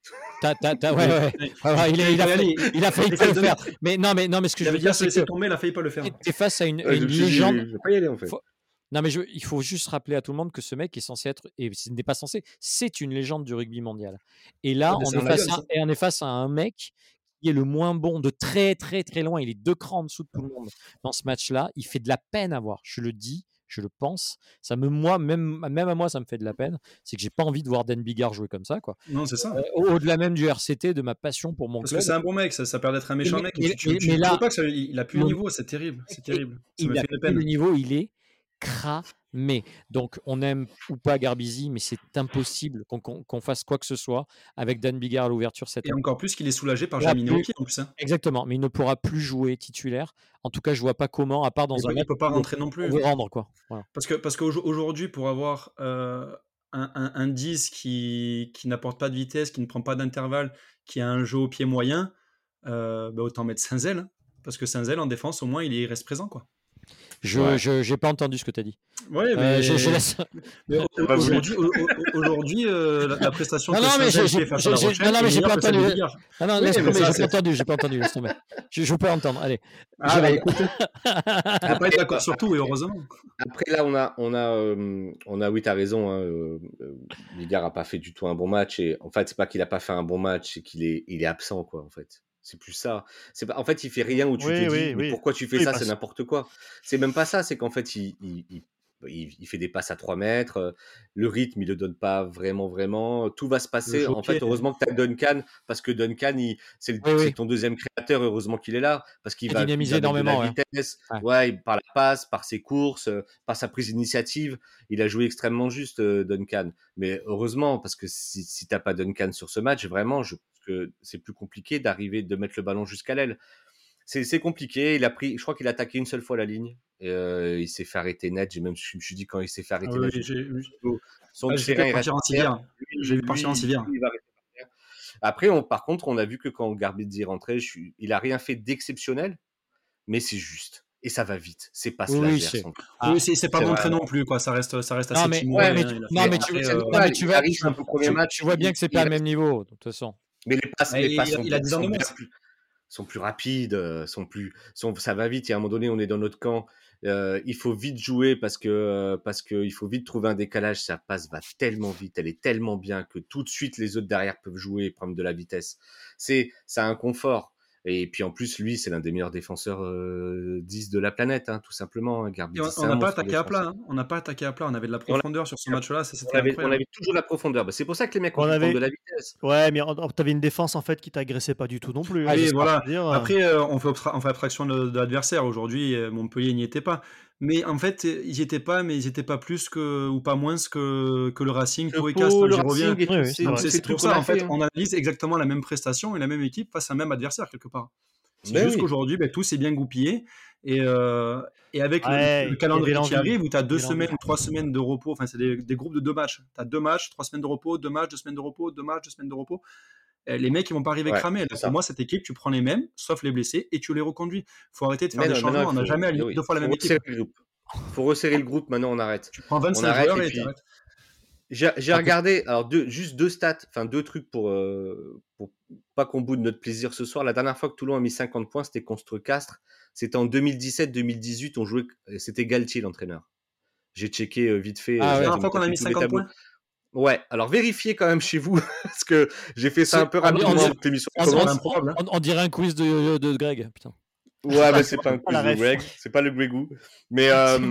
il a failli pas le faire. Mais non, mais ce que Il je veux avait qu'à dire, se c'est laisser que tomber, il a failli pas le faire. tu es face à une Je me suis dit, légende. je vais pas y aller en fait. Non, mais il faut juste rappeler à tout le monde que ce mec est censé être, et ce n'est pas censé, c'est une légende du rugby mondial. Et là, C'est un Lion, ça. on est face à un mec qui est le moins bon de très, très, très loin. Il est 2 crans en dessous de tout le monde dans ce match-là. Il fait de la peine à voir. Je le dis, je le pense. Même à moi, ça me fait de la peine. C'est que j'ai pas envie de voir Dan Bigard jouer comme ça, quoi. Non, c'est ça. Au-delà même du RCT, de ma passion pour mon Parce club. que c'est un bon mec, ça perd d'être un méchant mec. Mais Tu là, veux pas que il a plus le niveau, c'est terrible. C'est terrible. Ça me il a fait de plus le peine. niveau, il est cramé. Donc, on aime ou pas Garbizi, mais c'est impossible qu'on fasse quoi que ce soit avec Dan Bigard à l'ouverture cette Et année. encore plus qu'il est soulagé par Il pourra Jaminet au plus- pied en plus. Hein. Exactement, mais il ne pourra plus jouer titulaire. En tout cas, je vois pas comment, à part dans un Il match peut pas où rentrer non on plus. veut rendre, quoi. Voilà. Parce qu'aujourd'hui, pour avoir un 10 qui n'apporte pas de vitesse, qui ne prend pas d'intervalle, qui a un jeu au pied moyen, autant mettre Saint-Zel. Hein. Parce que Saint-Zel, en défense, au moins, il reste présent, quoi. Je n'ai pas entendu ce que tu as dit. Ouais, mais Je laisse. mais aujourd'hui, la prestation Non, que non, mais Saint-Zel fait face à La Rochelle, non, mais est j'ai pas meilleure que celle entendu. de Bigard. Non, non, Oui, laisse mais tomber, ça, j'ai pas entendu, laisse tomber. Je peux entendre, allez. Ah, bah Gérald. écoute, on va pas être d'accord sur tout, et heureusement. Après, là, oui, t'as raison. Hein, Bigard a pas fait du tout un bon match. Et en fait, c'est pas qu'il a pas fait un bon match, c'est qu'il est absent, quoi, en fait. C'est plus ça. C'est pas... En fait, il fait rien où tu te Oui, dis, oui, mais oui. pourquoi tu fais Oui, ça? C'est parce n'importe quoi. C'est même pas ça. C'est qu'en fait, il fait des passes à 3 mètres. Le rythme, il le donne pas vraiment. Tout va se Le passer. En jockey. fait, heureusement que tu as Duncan, parce que Duncan, c'est Oui. ton deuxième créateur. Heureusement qu'il est là, parce qu'il Il a va dynamisé mettre de la énormément, ouais. vitesse. Ouais. Ouais, par la passe, par ses courses, par sa prise d'initiative. Il a joué extrêmement juste, Duncan. Mais heureusement, parce que si t'as pas Duncan sur ce match, vraiment, je pense que c'est plus compliqué de mettre le ballon jusqu'à l'aile. C'est compliqué. Je crois qu'il a attaqué une seule fois la ligne. Et, il s'est fait arrêter net. Je me suis dit, quand il s'est fait Ah arrêter oui, net, j'ai dit, son j'ai terrain, vu il reste partir en par terre. civière. J'ai vu partir en civière. Lui, il va rester par terre. Après, par contre, on a vu que quand Garbizzi est rentré, il a rien fait d'exceptionnel, mais c'est juste. Et ça va vite. Ces passes Oui, laser c'est. sont... Ah, Oui, c'est pas c'est montré vraiment... non plus, quoi. Ça reste non, assez mais, timoré. Ouais, mais, mais, Il a non, fait mais après, c'est non, normal. mais tu Il vas, arrive un peu premier match. tu vois bien que c'est pas le même niveau, de toute façon. Mais les passes il a 10 ans de moins. sont plus rapides, ça va vite. Et à un moment donné, on est dans notre camp. Il faut vite jouer parce que il faut vite trouver un décalage. Sa passe va tellement vite, elle est tellement bien que tout de suite les autres derrière peuvent jouer et prendre de la vitesse. Ça a un confort. Et puis en plus, lui, c'est l'un des meilleurs défenseurs 10 de la planète, hein, tout simplement. Et Garbizzi, c'est on un n'a pas monstre attaqué à plat. défenseur. Hein. On n'a pas attaqué à plat. On avait de la Et on, profondeur sur ce match-là. Ça, on c'était avait incroyable. toujours de la profondeur. Bah, c'est pour ça que les mecs ont on pu prendre de avait. la vitesse. Ouais, mais t'avais une défense en fait qui t'agressait pas du tout non plus. Hein, Oui, c'est ça. voilà. Je veux dire, Après, on fait abstraction de l'adversaire. Aujourd'hui, Montpellier n'y était pas. Mais en fait, ils n'y étaient pas, mais ils n'étaient pas plus ou pas moins que le Racing, Que Pau et Pau, Castres. le J'y reviens. Racing et Oui, oui, c'est Donc vrai. tous ces c'est pour trucs qu'on ça, a en fait, fait. Hein. on analyse exactement la même prestation et la même équipe face à un même adversaire, quelque part. C'est Ben juste oui. qu'aujourd'hui, tout s'est bien goupillé. Et avec le Ouais, il y avait calendrier qui l'envie. arrive, où tu as Il y 2 avait l'envie. semaines, 3 semaines de repos, enfin, c'est des groupes de 2 matchs. Tu as 2 matchs, 3 semaines de repos, 2 matchs, 2 semaines de repos, 2 matchs, 2 semaines de repos. Les mecs, ils vont pas arriver Ouais, cramés. Là, c'est pour ça. moi, cette équipe, tu prends les mêmes, sauf les blessés, et tu les reconduis. Faut arrêter de faire Mais des non, maintenant, changements. On n'a jamais aligné oui, 2 fois la faut même équipe. resserrer le groupe. Faut resserrer le groupe. Maintenant, on arrête. Tu prends On 25 arrête joueurs et et puis t'arrêtes. j'ai Après, regardé alors juste 2 stats, enfin 2 trucs pour pas qu'on boude notre plaisir ce soir. La dernière fois que Toulon a mis 50 points, c'était contre Castres. C'était en 2017-2018. On jouait, c'était Galtier l'entraîneur. J'ai checké vite fait. ah La ouais. dernière J'ai fois qu'on a tapé mis tous les 50 tableaux. points. Ouais. Alors vérifiez quand même chez vous parce que j'ai fait ça un peu On, on, rapidement avant que l'émission on, C'est pas commence. improbable. Hein. on dirait un quiz de Greg, putain. Ouais, mais c'est pas un Ah, la quiz de ref. Greg, c'est pas le Grégou. Mais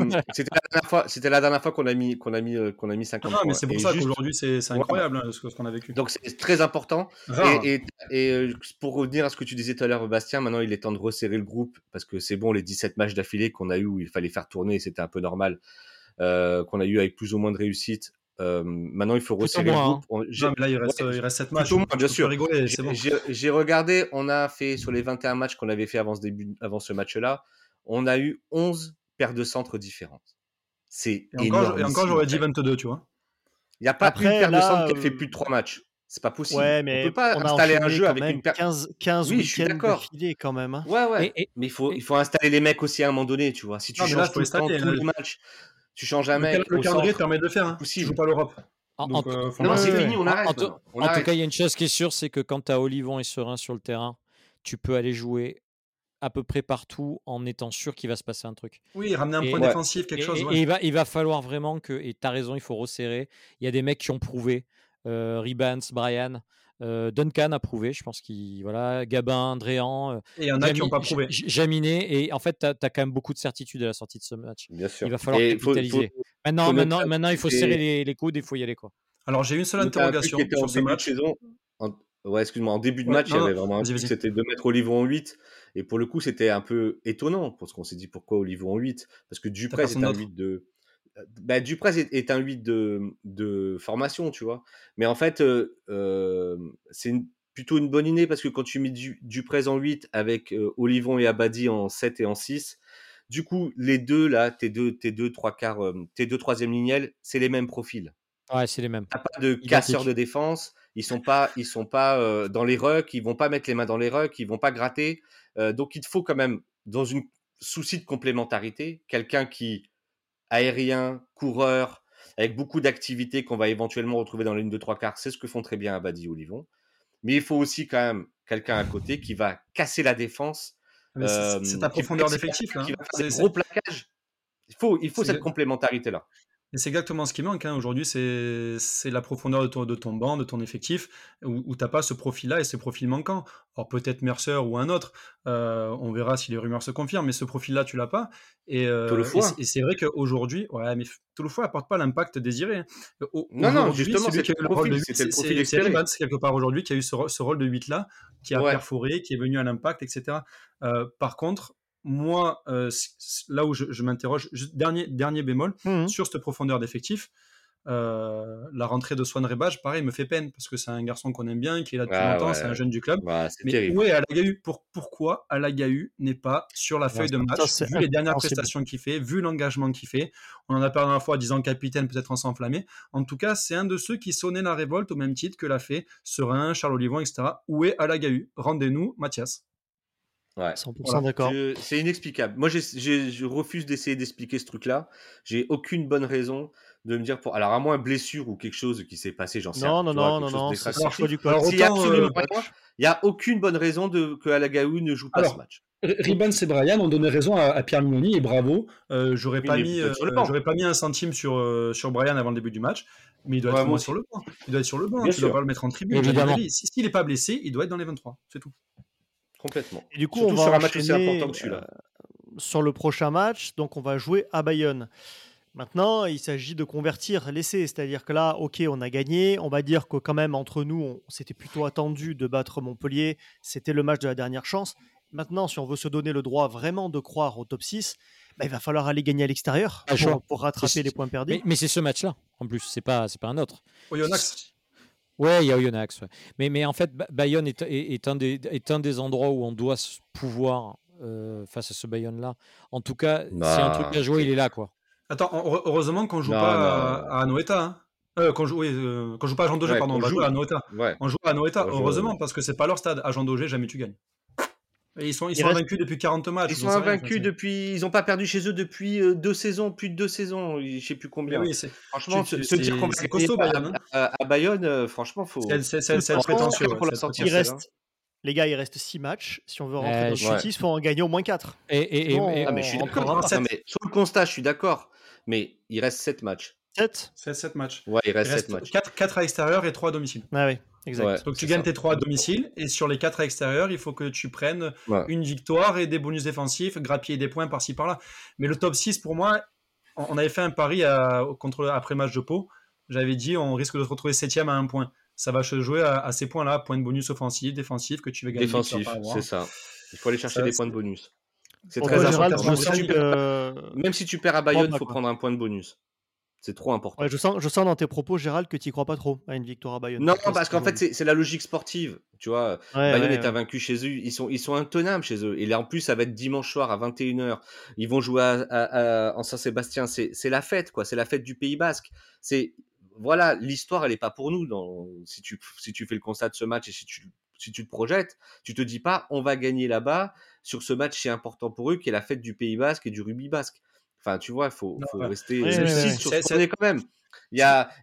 c'était la dernière fois qu'on a mis 50 Non, mais points. c'est pour Et ça juste, qu'aujourd'hui, c'est ouais, incroyable hein, ce qu'on a vécu. donc c'est très important. Rare. Et pour revenir à ce que tu disais tout à l'heure, Bastien, maintenant il est temps de resserrer le groupe parce que c'est bon, les 17 matchs d'affilée qu'on a eu où il fallait faire tourner, c'était un peu normal, qu'on a eu avec plus ou moins de réussite. Maintenant, il faut Tout au resserrer le moins. groupe. Hein. Non, mais là, il Ouais, reste 7 tout matchs. au moins, Tu bien peux sûr. rigoler, c'est bon. J'ai regardé, on a fait sur les 21 matchs qu'on avait fait avant ce match-là, on a eu 11 paires de centres différentes. C'est Et encore, énormissime. j'aurais dit 22, tu vois. Il n'y a pas Après, une paire de centres là, qui a fait plus de 3 matchs. C'est pas possible. ouais, On mais peut pas on a installer un enchaîné jeu quand avec même une paire. 15 Oui, je suis week-ends d'accord. d'affilée quand même. Hein. Ouais. Et, Mais et- il faut installer les mecs aussi à un moment donné, tu vois. Si tu Non, mais là, changes il tout faut le temps, installer. tous les matchs, tu changes un mec Le au calendrier centre, te permet de le faire. c'est Hein. Tu possible. joues pas l'Europe. en, Donc, en- faut Non, c'est masser. fini, on arrête. en tout- maintenant. On en tout arrête. cas, il y a une chose qui est sûre, c'est que quand tu as Olivon et Serein sur le terrain, tu peux aller jouer à peu près partout en étant sûr qu'il va se passer un truc. Oui, ramener un point Ouais. défensif, quelque chose. Et Ouais. il va falloir vraiment que, et tu as raison, il faut resserrer. Il y a des mecs qui ont prouvé, Ribans, Brian, Duncan a prouvé, je pense qu'il, voilà, Gabin, Dréan, Et il y en a qui n'ont pas prouvé. Jaminet, et en fait, tu as quand même beaucoup de certitude à la sortie de ce match. Bien sûr. Il va falloir Et capitaliser. faut Maintenant, noter il faut serrer les coudes et il faut y aller, quoi. Alors, j'ai une seule noter un truc interrogation qui était en sur ce début de match. saison. Ouais, excuse-moi. En début de Ouais, match, il y non, avait vraiment un vas-y, truc, vas-y. c'était de mettre Olivon en 8. Et pour le coup, c'était un peu étonnant parce qu'on s'est dit pourquoi Olivon en 8. Parce que T'as Duprez personne est un d'autre. 8 de. Duprez est un 8 de formation, tu vois. Mais en fait, c'est plutôt une bonne idée parce que quand tu mets Duprez en 8 avec Olivon et Abadi en 7 et en 6, du coup, les deux, là, tes deux troisième lignelles, c'est les mêmes profils. Ouais, c'est les mêmes. T'as pas de Identique. casseurs de défense. Ils sont pas dans les rucks. Ils vont pas mettre les mains dans les rucks. Ils vont pas gratter. Donc il te faut quand même, dans une souci de complémentarité, quelqu'un qui aérien, coureur, avec beaucoup d'activités qu'on va éventuellement retrouver dans la ligne de 3/4. C'est ce que font très bien Abadi et Olivon. Mais il faut aussi quand même quelqu'un à côté qui va casser la défense. Mais c'est ta qui va profondeur accélérer, d'effectif, là. qui Hein. va faire des gros plaquages. Il faut cette complémentarité-là. Et c'est exactement ce qui manque, hein. Aujourd'hui, c'est la profondeur de ton banc, de ton effectif, où tu n'as pas ce profil-là et ce profil manquant. Alors peut-être Mercer ou un autre, on verra si les rumeurs se confirment, mais ce profil-là, tu l'as pas. Et c'est vrai qu'aujourd'hui, ouais, mais Toulouse apporte pas l'impact désiré, hein. Non, Aujourd'hui, justement, celui qui a eu le rôle de 8, c'était le profil c'est espéré. Ribans, quelque part, aujourd'hui, qui a eu ce rôle de 8-là, qui a Ouais. perforé, qui est venu à l'impact, etc. Par contre, moi, là où je m'interroge, dernier bémol, sur cette profondeur d'effectif, la rentrée de Swan Rebage, pareil, me fait peine, parce que c'est un garçon qu'on aime bien, qui est là depuis longtemps, c'est un jeune du club. C'est Mais terrible. où est Alagahu? Pourquoi Alagahu n'est pas sur la feuille de match, vu les dernières prestations qu'il fait, vu l'engagement qu'il fait? On en a parlé la dernière fois, disant capitaine, peut-être on s'enflammait. En tout cas, c'est un de ceux qui sonnait la révolte au même titre que l'a fait Serein, Charles Olivon, etc. Où est Alagahu? Rendez-nous Mathias. Ouais. 100% d'accord. C'est inexplicable. Moi, je refuse d'essayer d'expliquer ce truc-là. J'ai aucune bonne raison de me dire alors à moins blessure ou quelque chose qui s'est passé, j'en sais rien. Non, c'est le choix du coach. S'il y a absolument rien, il n'y a aucune bonne raison que Alagahu ne joue pas ce match. Ribans et Brian ont donné raison à Pierre Mignoni, et bravo. J'aurais pas mis un centime sur Brian avant le début du match, mais il doit être sur le banc. Il doit être sur le banc. Tu dois pas le mettre en tribune. Évidemment. S'il n'est pas blessé, il doit être dans les 23. C'est tout. Complètement. Et du coup, surtout on va sur un match aussi important que celui-là. Sur le prochain match, donc on va jouer à Bayonne. Maintenant, il s'agit de convertir l'essai, c'est-à-dire que là, ok, on a gagné, on va dire que quand même, entre nous, on s'était plutôt attendu de battre Montpellier, c'était le match de la dernière chance. Maintenant, si on veut se donner le droit vraiment de croire au top 6, il va falloir aller gagner à l'extérieur pour rattraper les points perdus. Mais c'est ce match-là, en plus, c'est pas un autre. Oyonnax. Ouais, il y a Oyonnax. Ouais. Mais en fait, Bayonne est un des endroits où on doit pouvoir, face à ce Bayonne-là. En tout cas, si un truc à jouer, il est là, quoi. Attends, heureusement qu'on joue pas à Anoeta. Qu'on joue pas à Jean Daugé, pardon. On va jouer à Anoeta. Ouais. On joue à Anoeta, heureusement, parce que c'est pas leur stade. À Jean Daugé, jamais tu gagnes. Et ils sont invaincus depuis 40 matchs. Ils sont invaincus depuis. Ils n'ont pas perdu chez eux depuis 2 saisons, plus de 2 saisons. Je ne sais plus combien. Oui, franchement, se dire qu'on va costaud, Bayonne. À Bayonne, franchement, faut. C'est prétentieux. Les gars, il reste 6 matchs. Si on veut rentrer dans le top 6, il faut en gagner au moins 4. Mais je suis d'accord. Sur le constat, je suis d'accord. Mais il reste 7 matchs. 7 matchs. Ouais, il reste 7 matchs. 4 à l'extérieur et 3 à domicile. Ah oui, exact. Ouais, donc tu gagnes tes 3 à domicile, et sur les 4 à l'extérieur, il faut que tu prennes une victoire et des bonus défensifs, grappiller des points par-ci par-là. Mais le top 6, pour moi, on avait fait un pari après le match de Pau. J'avais dit on risque de se retrouver 7ème à 1 point. Ça va se jouer à ces points-là, points de bonus offensifs, défensifs, que tu vas gagner. Défensif, c'est ça. Il faut aller chercher des points de bonus. C'est très important. Même si tu perds à Bayonne, il faut prendre un point de bonus. C'est trop important. Ouais, je sens dans tes propos, Gérald, que tu n'y crois pas trop à une victoire à Bayonne. Non, parce qu'en fait, c'est la logique sportive. Tu vois, Bayonne est invaincu chez eux. Ils sont intenables chez eux. Et là, en plus, ça va être dimanche soir à 21h. Ils vont jouer en Saint-Sébastien. C'est la fête, quoi. C'est la fête du Pays Basque. Voilà, l'histoire, elle n'est pas pour nous. Si tu fais le constat de ce match et si tu te projettes, tu te dis pas, on va gagner là-bas sur ce match si important pour eux, qui est la fête du Pays Basque et du rugby basque. Enfin, tu vois, il faut rester lucide sur ce qu'on est quand même. Il y a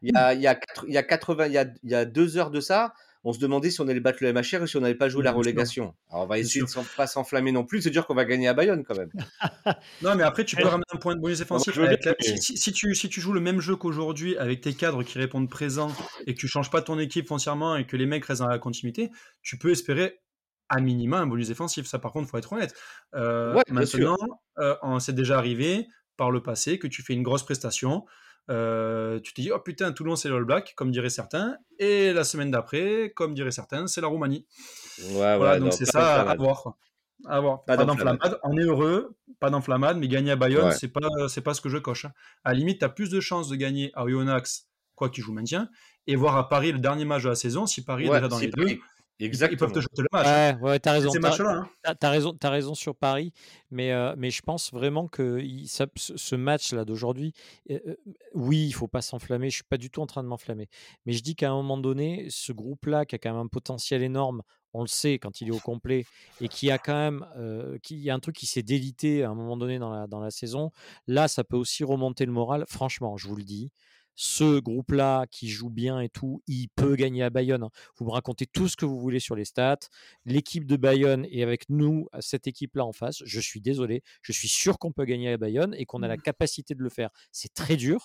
2 heures de ça, on se demandait si on allait battre le MHR et si on n'allait pas jouer la relégation. Alors, on va essayer de pas s'enflammer non plus. C'est dur qu'on va gagner à Bayonne quand même. Non, mais après, tu peux ramener un point de bonus défensif. Si tu joues le même jeu qu'aujourd'hui avec tes cadres qui répondent présents et que tu changes pas ton équipe foncièrement et que les mecs restent dans la continuité, tu peux espérer à minima un bonus défensif. Ça, par contre, il faut être honnête. Maintenant, c'est déjà arrivé par le passé que tu fais une grosse prestation, tu te dis oh putain, Toulon c'est l'All Black, comme diraient certains, et la semaine d'après, comme diraient certains, c'est la Roumanie. Donc c'est ça à voir. Pas d'enflammade, on est heureux, pas d'enflammade, mais gagner à Bayonne, c'est pas ce que je coche. À la limite, tu as plus de chances de gagner à Oyonnax, quoi qu'il joue maintien, et voir à Paris le dernier match de la saison, si Paris est déjà dans les deux. Exactement. Ils peuvent te jeter le match. Ouais, t'as raison. T'as raison sur Paris, mais je pense vraiment que ce match-là d'aujourd'hui, oui, il faut pas s'enflammer. Je suis pas du tout en train de m'enflammer, mais je dis qu'à un moment donné, ce groupe-là, qui a quand même un potentiel énorme, on le sait quand il est au complet, et qui a quand même, qui y a un truc qui s'est délité à un moment donné dans la saison. Là, ça peut aussi remonter le moral. Franchement, je vous le dis. Ce groupe-là qui joue bien et tout, il peut gagner à Bayonne. Vous me racontez tout ce que vous voulez sur les stats. L'équipe de Bayonne est avec nous, cette équipe-là en face. Je suis désolé. Je suis sûr qu'on peut gagner à Bayonne et qu'on a la capacité de le faire. C'est très dur.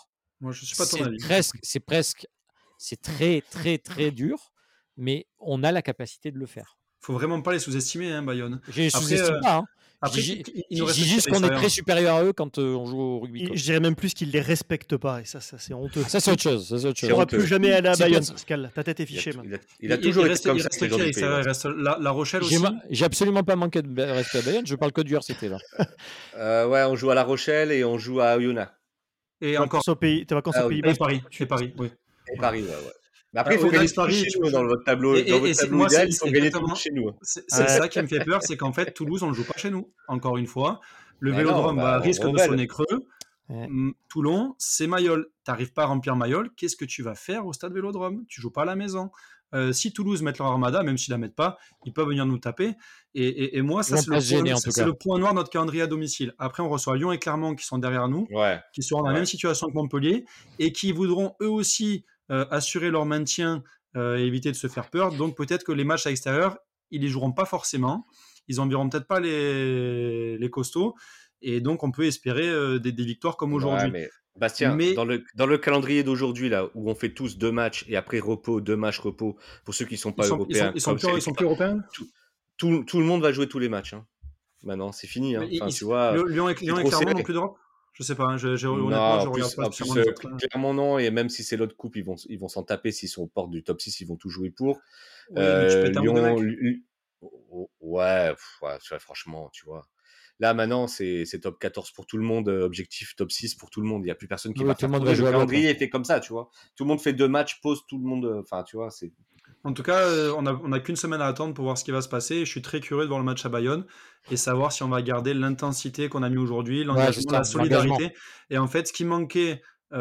Moi, je suis pas de ton C'est avis. presque, c'est très, très, très dur, mais on a la capacité de le faire. Faut vraiment pas les sous-estimer, hein, Bayonne. Je les Après, sous-estime pas. Hein. Je après, dis ils nous je dis respectent juste à qu'on est l'extérieur. très supérieur à eux quand on joue au rugby. Je dirais même plus qu'ils les respectent pas, et ça c'est honteux. Ah, ça, c'est autre chose. Ça, c'est autre Tu chose. n'auras honteux. plus jamais aller à C'est Bayonne, pas- Pascal. Ta tête est fichée. Il maintenant. a, il a toujours été comme ça reste avec les gens qui à du l'extérieur? pays. Il reste La Rochelle J'ai aussi. j'ai absolument pas manqué de respect à Bayonne. Je parle que du RCT là. Ouais, on joue à La Rochelle et on joue à Oyonnax. Et Tes encore. vacances au Ah oui. Pays Et Basque. Paris. Et Paris, oui. Et Paris, ouais. Mais après, il faut Oyonnax, gagner tous Paris, chez nous dans votre tableau. Et- Dans et votre c'est- tableau moi, idéal, c'est il faut gagner exactement- tous chez nous. C'est Ouais. ça qui me fait peur, c'est qu'en fait, Toulouse, on ne joue pas chez nous. Encore une fois, le Mais Vélodrome non, on risque de rebelle. sonner creux. Ouais. Toulon, c'est Mayol. Tu n'arrives pas à remplir Mayol, qu'est-ce que tu vas faire au stade Vélodrome? Tu joues pas à la maison. Si Toulouse met leur armada, même s'ils la mettent pas, ils peuvent venir nous taper. Et moi, Ils ça, vont c'est pas se gêner, en tout c'est cas. le point noir de notre calendrier à domicile. Après, on reçoit Lyon et Clermont qui sont derrière nous, Ouais. qui seront dans la Ouais. même situation que Montpellier et qui voudront eux aussi assurer leur maintien et éviter de se faire peur. Donc peut-être que les matchs à l'extérieur, ils les joueront pas forcément. Ils enverront peut-être pas les costauds. Et donc on peut espérer des victoires comme Ouais, aujourd'hui. mais Bastien, Mais- dans le calendrier d'aujourd'hui, là, où on fait tous 2 matchs et après repos, 2 matchs repos, pour ceux qui sont pas européens, Ils sont comme plus européens. tout le monde va jouer tous les matchs. Hein. Maintenant, c'est fini. Hein. Mais Enfin, tu vois, Lyon et c'est Clermont trop serré. n'ont plus d'Europe. Je sais pas. Honnêtement, Non, je en regarde plus, pas spécialement les autres. clairement non. Et même si c'est l'autre coupe, ils vont s'en taper. S'ils sont aux portes du top 6, ils vont tout jouer pour. Oui, mais tu pètes un bout de Lyon, mec. ouais, franchement, tu vois. Là, maintenant, c'est top 14 pour tout le monde. Objectif top 6 pour tout le monde. Il n'y a plus personne qui Oui, va tout le faire monde va tourner. jouer Le à l'autre. calendrier est fait comme ça, tu vois. Tout le monde fait 2 matchs, pause, tout le monde. Enfin, tu vois, c'est. En tout cas, on a qu'une semaine à attendre pour voir ce qui va se passer. Je suis très curieux de voir le match à Bayonne et savoir si on va garder l'intensité qu'on a mis aujourd'hui, l'engagement, ça, la solidarité. Et en fait, ce qui manquait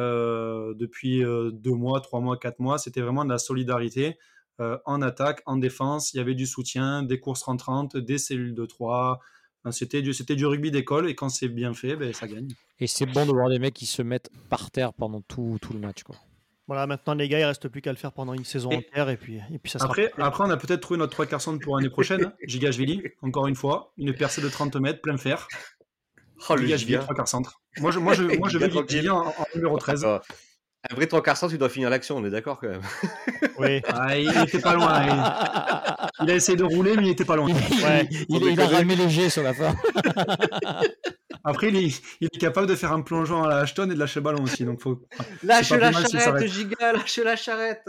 depuis 2 mois, 3 mois, 4 mois, c'était vraiment de la solidarité en attaque, en défense. Il y avait du soutien, des courses rentrantes, des cellules de 3. Enfin, c'était du rugby d'école et quand c'est bien fait, ben, ça gagne. Et c'est bon de voir des mecs qui se mettent par terre pendant tout le match, quoi. Voilà, maintenant les gars, il reste plus qu'à le faire pendant une saison Et- entière et puis ça sera Après, parfait. on a peut-être trouvé notre 3 quarts pour l'année prochaine. Hein. Gigashvili, encore une fois, une percée de 30 mètres, plein fer. Oh, le Gigashvili, giga. 3 quarts centre. Moi, je veux tranquille. Gigi en numéro 13. Attends, un vrai 3 quarts centre, tu dois finir l'action, on est d'accord quand même. Oui. Ah, il était pas loin. Il a essayé de rouler, mais il était pas loin. Ouais. Il a ramé léger sur la fin. Après, il est capable de faire un plongeon à la Ashton et de lâcher le ballon aussi. Donc Lâche c'est pas la plus mal s'il charrette, s'arrête. giga, lâche la charrette.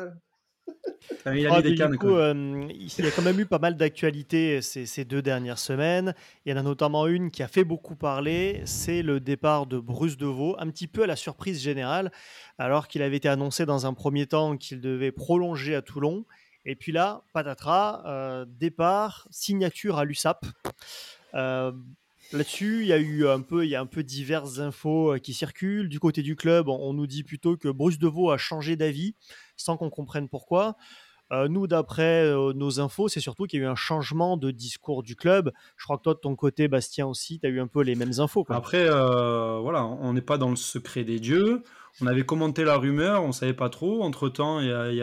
Il a mis des Du cannes. coup, Quoi. il y a quand même eu pas mal d'actualités ces 2 dernières semaines. Il y en a notamment une qui a fait beaucoup parler, c'est le départ de Bruce Deveau, un petit peu à la surprise générale, alors qu'il avait été annoncé dans un premier temps qu'il devait prolonger à Toulon. Et puis là, patatras, départ, signature à l'USAP. Là-dessus, il y a un peu diverses infos qui circulent. Du côté du club, on nous dit plutôt que Bruce Deveau a changé d'avis, sans qu'on comprenne pourquoi. Nous, d'après nos infos, c'est surtout qu'il y a eu un changement de discours du club. Je crois que toi, de ton côté, Bastien aussi, tu as eu un peu les mêmes infos, quoi. Après, voilà, on n'est pas dans le secret des dieux. On avait commenté la rumeur, on ne savait pas trop. Entre-temps,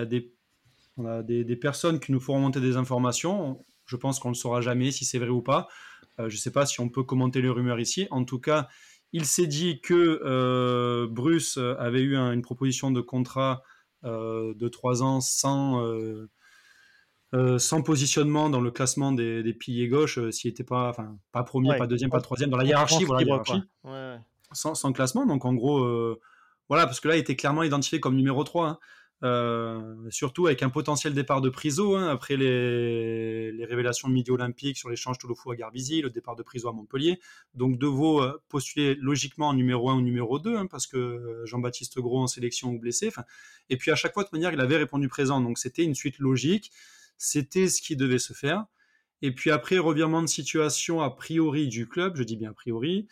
on a des personnes qui nous font remonter des informations. Je pense qu'on ne le saura jamais si c'est vrai ou pas. Je ne sais pas si on peut commenter les rumeurs ici. En tout cas, il s'est dit que Bruce avait eu une proposition de contrat de 3 ans sans positionnement dans le classement des piliers gauche, s'il n'était pas premier, Ouais, pas deuxième, pas troisième, dans la hiérarchie, voilà, libre, hiérarchie, quoi. Ouais. sans classement. Donc en gros, voilà, parce que là, il était clairement identifié comme numéro 3. Hein. Surtout avec un potentiel départ de Priso, hein, après les révélations de Midi Olympique sur l'échange Toulouse à Garbisi, le départ de Priso à Montpellier. Donc Deveau postulé logiquement en numéro 1 ou numéro 2, hein, parce que Jean-Baptiste Gros en sélection ou blessé. Et puis à chaque fois, de manière, il avait répondu présent. Donc c'était une suite logique, c'était ce qui devait se faire. Et puis après, revirement de situation a priori du club, je dis bien a priori,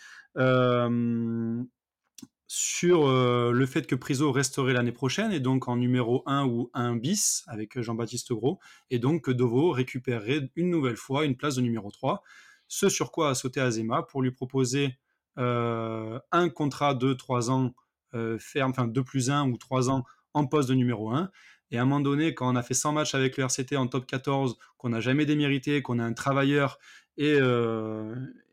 sur le fait que Priso resterait l'année prochaine et donc en numéro 1 ou 1 bis avec Jean-Baptiste Gros et donc que Deveau récupérerait une nouvelle fois une place de numéro 3, ce sur quoi a sauté Azema pour lui proposer un contrat de 3 ans ferme, enfin 2+1 ou 3 ans en poste de numéro 1. Et à un moment donné, quand on a fait 100 matchs avec le RCT en top 14, qu'on n'a jamais démérité, qu'on est un travailleur et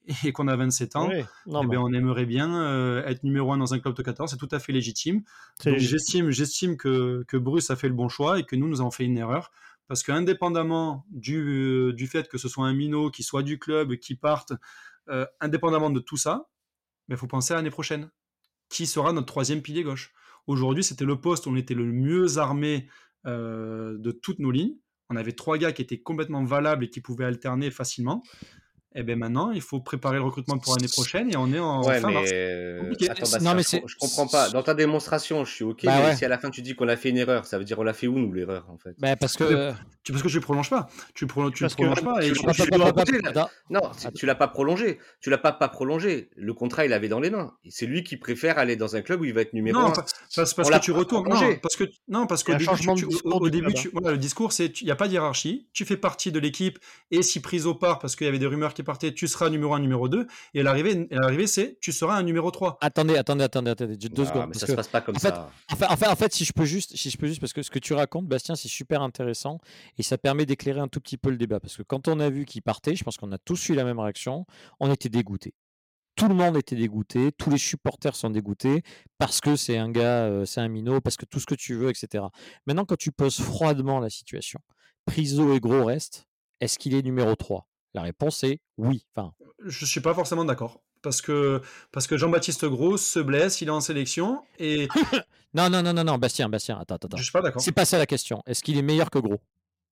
et qu'on a 27 ans, Oui, non, eh mais ben, on aimerait bien être numéro 1 dans un club top 14, c'est tout à fait légitime. c'est Donc légitime. j'estime que Bruce a fait le bon choix et que nous avons fait une erreur. Parce qu'indépendamment du fait que ce soit un minot qui soit du club, qui parte, indépendamment de tout ça, il faut penser à l'année prochaine. Qui sera notre troisième pilier gauche? Aujourd'hui, c'était le poste où on était le mieux armé de toutes nos lignes. On avait 3 gars qui étaient complètement valables et qui pouvaient alterner facilement. Et bien maintenant, il faut préparer le recrutement pour l'année prochaine et on est en Ouais, fin mars. mais Compliqué. attends, Non, Bastien, mais je comprends pas. Dans ta démonstration, je suis OK, Bah mais ouais. si à la fin tu dis qu'on a fait une erreur, ça veut dire on l'a fait où, nous, l'erreur, en fait? Bah, parce Parce que, que. parce que tu ne prolonges pas. Tu Parce que prolonges pas et Tu l'as tu pas dois. prolongé, là. Attends, Non, attends. tu l'as pas prolongé. Tu l'as pas prolongé. Le contrat, il l'avait dans les mains. Et c'est lui qui préfère aller dans un club où il va être numéro Non, 1. parce On que l'a tu pas retournes. Non, prolongé. parce il y qu'au a un début, changement de discours au du début, club. voilà, le discours, c'est il n'y a pas de hiérarchie. Tu fais partie de l'équipe et si Priso part parce qu'il y avait des rumeurs qui partaient, tu seras numéro 1, numéro 2. Et à l'arrivée, c'est tu seras un numéro 3. Attendez, 2 Ah, secondes. mais Parce ça que, se passe pas comme en fait, ça. en fait, si je peux juste, parce que ce que tu racontes, Bastien, c'est super intéressant et ça permet d'éclairer un tout petit peu le débat. Parce que quand on a vu qu'il partait, je pense qu'on a tous eu la même réaction. On était dégoûtés. Tout le monde était dégoûté, tous les supporters sont dégoûtés parce que c'est un gars, c'est un minot, parce que tout ce que tu veux, etc. Maintenant, quand tu poses froidement la situation, Priso et Gros restent, est-ce qu'il est numéro 3? La réponse est oui. Enfin, Je suis pas forcément d'accord. Parce que Jean-Baptiste Gros se blesse, il est en sélection et non, Bastien, attends. je suis pas d'accord. C'est pas ça la question. Est-ce qu'il est meilleur que Gros?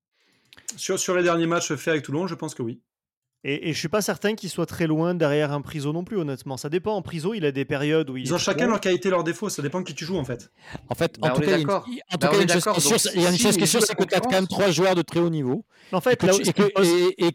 Sur les derniers matchs faits avec Toulon, je pense que oui. Et je suis pas certain qu'il soit très loin derrière un Priso non plus, honnêtement. Ça dépend. En Priso, il a des périodes où il Ils est ont très chacun bon. leur qualité, leurs défauts. Ça dépend de qui tu joues en fait. En fait, Bah, en on tout est cas, d'accord. il y Bah, on a est une chose d'accord. qui est Donc, sûre, il y a une si chose qui est il sûre, joue c'est la que tu as quand même concurrence, 3 joueurs de très haut niveau En fait, là, ce qui pose-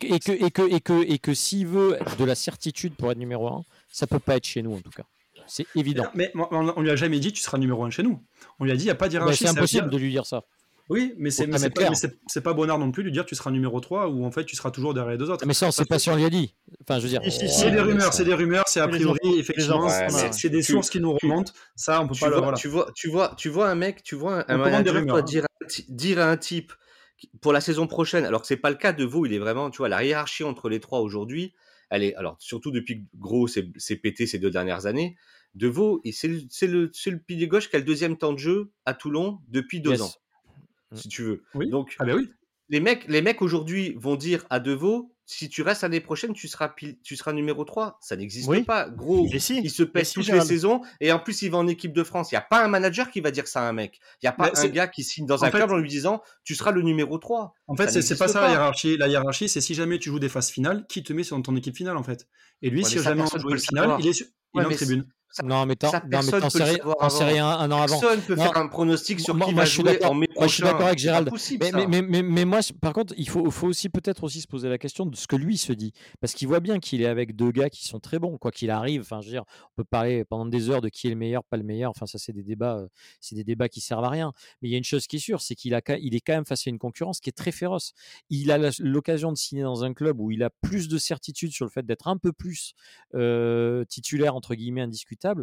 et que s'il veut de la certitude pour être numéro 1, ça peut pas être chez nous en tout cas. C'est évident. Mais on lui a jamais dit tu seras numéro 1 chez nous. On lui a dit il n'y a pas Ben, d'hiérarchie. c'est Ça veut impossible dire- de lui dire ça. Oui, mais Faut quand même être c'est pas bonheur non plus de lui dire tu seras numéro 3 ou en fait tu seras toujours derrière les deux autres. Mais ça, on sait pas si on lui a dit. Enfin, je veux dire. Si, C'est des ouais, mais rumeurs, ça. c'est des rumeurs, c'est a C'est les priori, infos. effectivement, Les infos Ouais, qu'on a. mais c'est des tu, sources qui nous tu, remontent. Ça, on peut pas tu le. vois, Voilà. tu vois un mec, tu vois un On commande des manager, toi, rumeurs. dire à un type pour la saison prochaine, alors que c'est pas le cas de Vaux, il est vraiment, tu vois, la hiérarchie entre les trois aujourd'hui, elle est, alors surtout depuis que Gros s'est pété ces 2 dernières années, de Vaux, c'est le pilier gauche qui a le 2e temps de jeu à Toulon depuis 2 ans, Yes. si tu veux. Oui. Donc, Ah ben oui. les mecs aujourd'hui vont dire à Deveau, si tu restes l'année prochaine, tu seras numéro 3. Ça n'existe Oui. pas. Gros, Mais si. il se Mais pèse si, toutes les Gérald. saisons et en plus, il va en équipe de France. Il n'y a pas un manager qui va dire ça à un mec. Il n'y a pas Mais un c'est- gars qui signe dans en un fait- club en lui disant, tu seras le numéro 3. En fait, Ça c'est pas n'existe ça la hiérarchie. La hiérarchie, c'est si jamais tu joues des phases finales, qui te met sur ton équipe finale en fait. Et lui, Ouais, si mais ça, jamais on personne joue peut une le finale, savoir. il est Ouais, en mais tribune. ça, Non, mais ça, personne t'en peut le savoir t'en sais avant. rien un an avant. Personne peut Non, faire un pronostic sur qui moi, va je suis jouer d'accord. en mai Moi, je suis d'accord prochain. avec C'est pas Gérald. possible, ça. Mais moi, par contre, il faut aussi peut-être aussi se poser la question de ce que lui se dit. Parce qu'il voit bien qu'il est avec 2 gars qui sont très bons, quoi qu'il arrive. Enfin, je veux dire, on peut parler pendant des heures de qui est le meilleur, pas le meilleur. Enfin, ça, c'est des débats qui servent à rien. Mais il y a une chose qui est sûre, c'est qu'il est quand même face à une concurrence qui est très féroce. Il a l'occasion de signer dans un club où il a plus de certitude sur le fait d'être un peu plus titulaire, entre guillemets, indiscutable.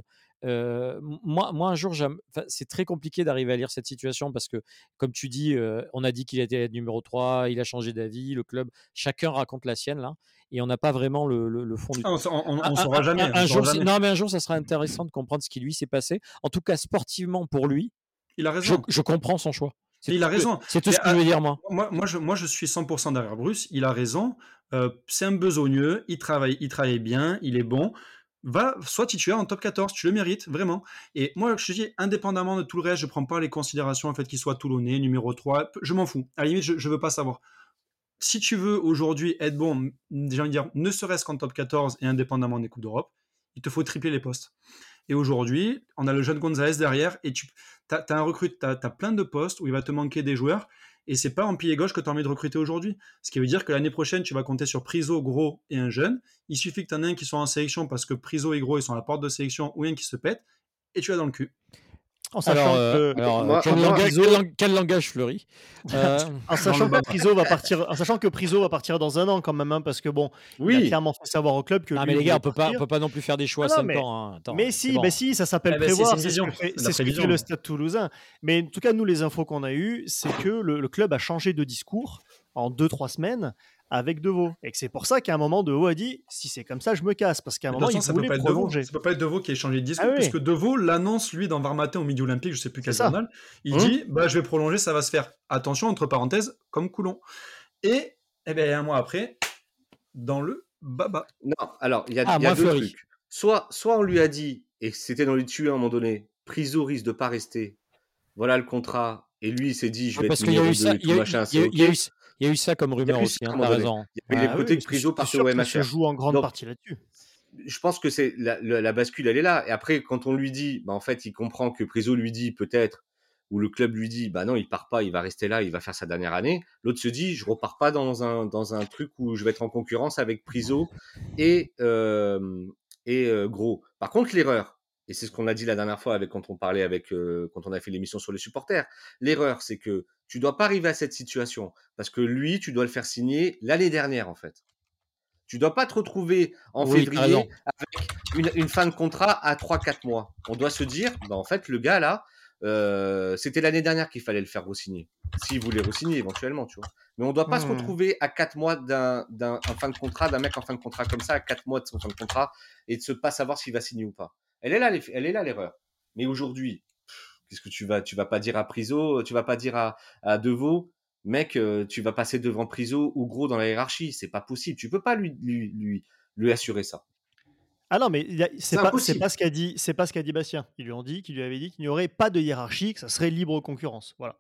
Moi, un jour, c'est très compliqué d'arriver à lire cette situation parce que, comme tu dis, on a dit qu'il était numéro 3, il a changé d'avis, le club, chacun raconte la sienne là, et on n'a pas vraiment le fond du Ah, truc. on saura jamais. Un jour, non, mais un jour, ça sera intéressant de comprendre ce qui lui s'est passé. En tout cas, sportivement pour lui, Il a raison. je comprends son choix. Il a raison. C'est tout ce que je veux dire, moi. Moi, je suis 100% derrière Bruce. Il a raison. C'est un besogneux. Il travaille bien. Il est bon. Sois titulaire en top 14. Tu le mérites, vraiment. Et moi, je te dis, indépendamment de tout le reste, je ne prends pas les considérations en fait qu'il soit toulonnais, numéro 3. Je m'en fous. À la limite, je ne veux pas savoir. Si tu veux aujourd'hui être bon, j'ai envie de dire, ne serait-ce qu'en top 14 et indépendamment des Coupes d'Europe, il te faut tripler les postes. Et aujourd'hui, on a le jeune Gonzalez derrière et tu as un recrute, tu as plein de postes où il va te manquer des joueurs et c'est pas en pilier gauche que tu as envie de recruter aujourd'hui. Ce qui veut dire que l'année prochaine, tu vas compter sur Priso, Gros et un jeune. Il suffit que tu en aies un qui soit en sélection parce que Priso et Gros ils sont à la porte de sélection ou un qui se pète et tu l'as dans le cul. En sachant quel langage fleuri. En sachant que Priso va partir dans un an quand même, hein, parce que bon, il a clairement fait savoir au club que. Non, mais les gars, on peut pas non plus faire des choix à 5 ans. Hein. Attends, mais si, ça s'appelle prévoir. C'est ce que fait le Stade Toulousain. Mais en tout cas, nous, les infos qu'on a eues, c'est que le club a changé de discours en 2-3 semaines. avec Deveau. Et que c'est pour ça qu'à un moment, Deveau a dit si c'est comme ça, je me casse. Parce qu'à un Mais de moment, toute il façon, ça peut voulait pas être Deveau. prolonger. Ça peut pas être Deveau qui ait changé de discours, Ah oui, puisque Deveau l'annonce, lui, dans Var Matin au Midi Olympique, je sais plus c'est quel ça. journal. Il dit je vais prolonger, ça va se faire. Attention, entre parenthèses, comme Coulon. Et un mois après, dans le baba. Non, alors, il y a moins deux Fleury. trucs. Soit on lui a dit, et c'était dans les tuyaux à un moment donné, Priso risque de pas rester. Voilà le contrat. Et lui, il s'est dit, je vais Parce être qu'il y a numéro eu ça, 2 et tout machin, c'est OK. il y a eu ça comme Il y a rumeur eu aussi, ça à un t'as moment donné. raison. Il y avait les Ouais. côtés que Priso partait au que ça se MHR. joue en grande Donc, partie là-dessus. je pense que c'est la bascule, elle est là. Et après, quand on lui dit, en fait, il comprend que Priso lui dit peut-être, ou le club lui dit, non, il part pas, il va rester là, il va faire sa dernière année. L'autre se dit, je repars pas dans un truc où je vais être en concurrence avec Priso et Gros. Par contre, l'erreur, et c'est ce qu'on a dit la dernière fois quand on parlait quand on a fait l'émission sur les supporters, l'erreur, c'est que tu dois pas arriver à cette situation parce que lui, tu dois le faire signer l'année dernière, en fait. Tu dois pas te retrouver en février avec une fin de contrat à 3-4 mois. On doit se dire, en fait, le gars là, c'était l'année dernière qu'il fallait le faire re-signer. S'il voulait re-signer éventuellement, tu vois. Mais on doit pas se retrouver à 4 mois d'un fin de contrat, d'un mec en fin de contrat comme ça, à 4 mois de son fin de contrat, et de pas savoir s'il va signer ou pas. Elle est là l'erreur. Mais aujourd'hui, qu'est-ce que tu vas pas dire à Priso, tu vas pas dire à Deveau, mec, tu vas passer devant Priso ou Gros dans la hiérarchie, c'est pas possible. Tu peux pas lui assurer ça. Ah non, mais c'est impossible. pas ce qu'a dit Bastien. Ils lui ont dit qu'il lui avait dit qu'il n'y aurait pas de hiérarchie, que ça serait libre concurrence. Voilà.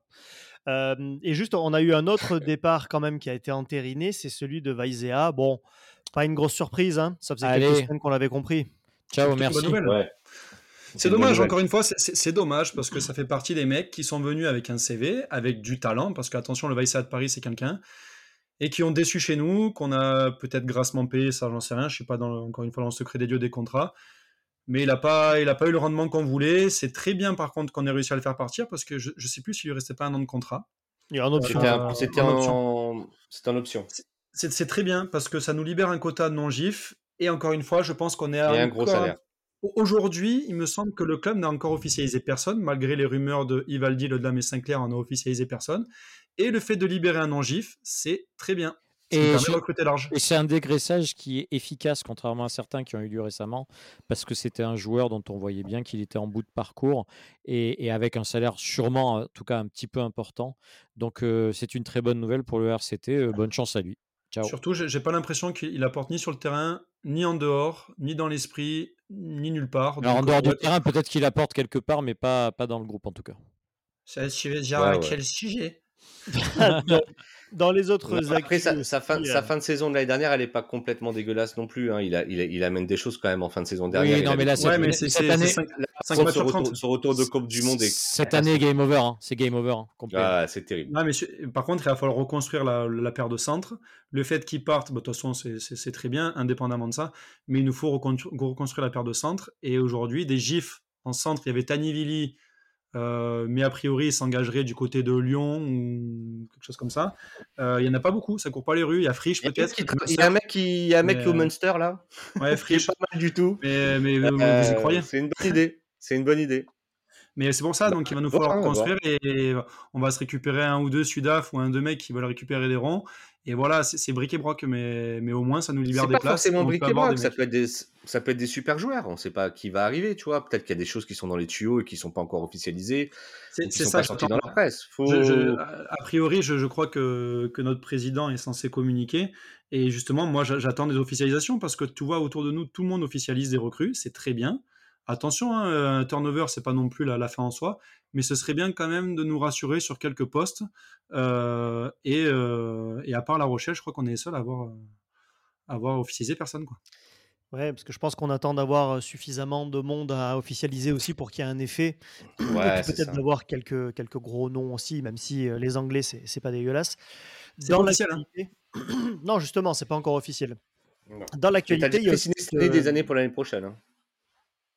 Et juste, on a eu un autre départ quand même qui a été entériné, c'est celui de Vaizea. Bon, pas une grosse surprise, hein. Ça faisait quelques semaines qu'on l'avait compris. Ciao, Bonne merci. nouvelle. Ouais. C'est dommage, encore une fois, c'est dommage parce que ça fait partie des mecs qui sont venus avec un CV, avec du talent, parce qu'attention, le Vaizea de Paris, c'est quelqu'un, et qui ont déçu chez nous, qu'on a peut-être grassement payé, ça j'en sais rien, je suis pas encore une fois dans le secret des dieux des contrats, mais il a pas eu le rendement qu'on voulait. C'est très bien par contre qu'on ait réussi à le faire partir, parce que je sais plus s'il lui restait pas un an de contrat. Il y a un option. C'était en option. C'est très bien parce que ça nous libère un quota de non-gif, et encore une fois, je pense qu'on est Et un gros salaire. Aujourd'hui, il me semble que le club n'a encore officialisé personne, malgré les rumeurs de Ivaldi, Le Dame et Sinclair, on n'a officialisé personne. Et le fait de libérer un non-gif, c'est très bien. Ça nous permet de recruter large. Et c'est un dégraissage qui est efficace, contrairement à certains qui ont eu lieu récemment, parce que c'était un joueur dont on voyait bien qu'il était en bout de parcours et avec un salaire sûrement, en tout cas un petit peu important. Donc c'est une très bonne nouvelle pour le RCT. Bonne chance à lui. Ciao. Surtout, j'ai pas l'impression qu'il apporte ni sur le terrain, ni en dehors, ni dans l'esprit, ni nulle part. Alors en dehors du terrain, peut-être qu'il apporte quelque part, mais pas dans le groupe en tout cas. Ça suivait déjà quel sujet. Dans les autres après, sa fin de saison de l'année dernière, elle n'est pas complètement dégueulasse non plus. Hein. Il amène des choses quand même en fin de saison dernière. Oui, non, mais là, cette année, son retour de Coupe du Monde. Cette année, game over. Hein. C'est game over. Hein, ah, c'est terrible. Non, mais par contre, il va falloir reconstruire la paire de centres. Le fait qu'ils partent, de toute façon, c'est très bien, indépendamment de ça. Mais il nous faut reconstruire la paire de centres. Et aujourd'hui, des gifs en centre, il y avait Tanivili. Mais a priori, il s'engagerait du côté de Lyon ou quelque chose comme ça. Il n'y en a pas beaucoup, ça court pas les rues. Il y a Frisch peut-être. Il y a un mec au Munster là. Ouais, Frisch. Pas mal du tout. Mais vous y croyez? C'est une bonne idée. C'est une bonne idée. Mais c'est pour ça, donc il va nous falloir construire et on va se récupérer un ou deux Sudaf ou un deux mecs qui veulent récupérer des ronds. Et voilà, c'est bric et broc, mais au moins ça nous libère des places. C'est pas forcément bric et broc, ça peut être des super joueurs. On ne sait pas qui va arriver, tu vois. Peut-être qu'il y a des choses qui sont dans les tuyaux et qui ne sont pas encore officialisées. C'est sont ça pas sorties dans la presse. A priori, je crois que notre président est censé communiquer. Et justement, moi, j'attends des officialisations parce que tu vois, autour de nous, tout le monde officialise des recrues. C'est très bien. Attention, hein, un turnover, c'est pas non plus la fin en soi, mais ce serait bien quand même de nous rassurer sur quelques postes. Et à part La Rochelle, je crois qu'on est les seuls à avoir officialisé personne, quoi. Ouais, parce que je pense qu'on attend d'avoir suffisamment de monde à officialiser aussi pour qu'il y ait un effet. Ouais, et puis peut-être d'avoir quelques gros noms aussi, même si les Anglais, c'est pas dégueulasse. C'est pas officiel, hein. Non, justement, c'est pas encore officiel. Non. Dans l'actualité, il y a aussi des années pour l'année prochaine. Hein. Pardon ?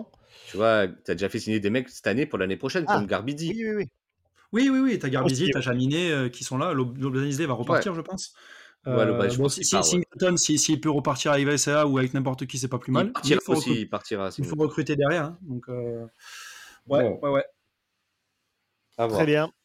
Tu vois, tu as déjà fait signer des mecs cette année pour l'année prochaine, comme Garbidi. Oui. T'as Garbidi, t'as Jaminet qui sont là. L'Oblanizé va repartir, je pense. Singleton, s'il peut repartir à IVSA ou avec n'importe qui, c'est pas plus mal. Il partira. Il faut recruter derrière. Hein. Donc, ouais. Très bien.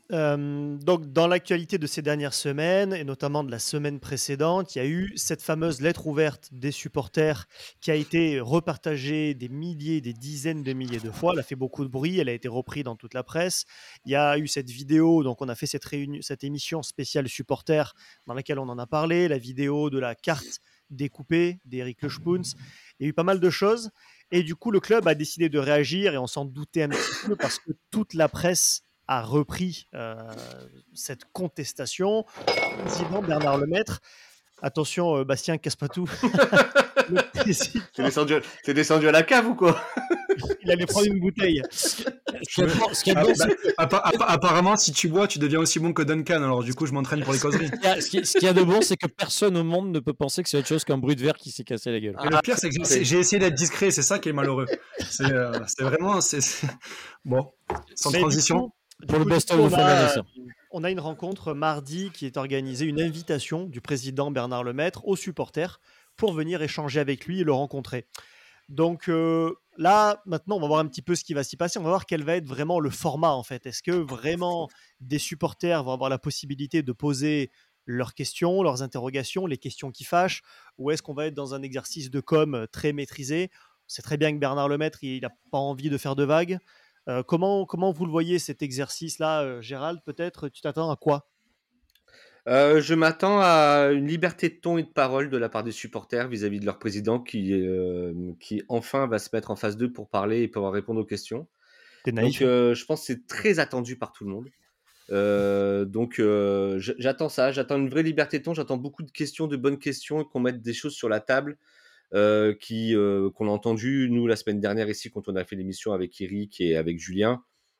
Donc, dans l'actualité de ces dernières semaines, et notamment de la semaine précédente, il y a eu cette fameuse lettre ouverte des supporters qui a été repartagée des milliers, des dizaines de milliers de fois. Elle a fait beaucoup de bruit, elle a été reprise dans toute la presse. Il y a eu cette vidéo, donc on a fait cette émission spéciale supporters dans laquelle on en a parlé, la vidéo de la carte découpée d'Éric Le Spoons. Il y a eu pas mal de choses. Et du coup, le club a décidé de réagir et on s'en doutait un petit peu parce que toute la presse a repris cette contestation. Le président Bernard Lemaître, attention Bastien, casse pas tout. Le président, T'es descendu à la cave ou quoi? il allait prendre une bouteille. Ce qui est bon, ce qui est bon, c'est que- Apparemment, si tu bois, tu deviens aussi bon que Duncan. Alors du coup, je m'entraîne pour les causeries. ce qu'il y a de bon, c'est que personne au monde ne peut penser que c'est autre chose qu'un bruit de verre qui s'est cassé la gueule. Et le pire, c'est que j'ai essayé d'être discret. C'est ça qui est malheureux. C'est vraiment... Bon, sans Mais transition. Pour le Boston de fin d'année, ça. On a une rencontre mardi qui est organisée, une invitation du président Bernard Lemaître aux supporters pour venir échanger avec lui et le rencontrer. Donc là, maintenant, on va voir un petit peu ce qui va s'y passer. On va voir quel va être vraiment le format, en fait. Est-ce que vraiment des supporters vont avoir la possibilité de poser leurs questions, leurs interrogations, les questions qui fâchent, ou est-ce qu'on va être dans un exercice de com très maîtrisé? C'est très bien que Bernard Lemaître, il n'a pas envie de faire de vagues. Comment vous le voyez, cet exercice-là, Gérald? Peut-être, tu t'attends à quoi? Je m'attends à une liberté de ton et de parole de la part des supporters vis-à-vis de leur président qui enfin va se mettre en face d'eux pour parler et pouvoir répondre aux questions. T'es Donc naïf. je pense que c'est très attendu par tout le monde. Donc j'attends ça, j'attends une vraie liberté de ton, j'attends beaucoup de questions, de bonnes questions, et qu'on mette des choses sur la table qu'on a entendu nous la semaine dernière ici quand on a fait l'émission avec Eric et avec Julien.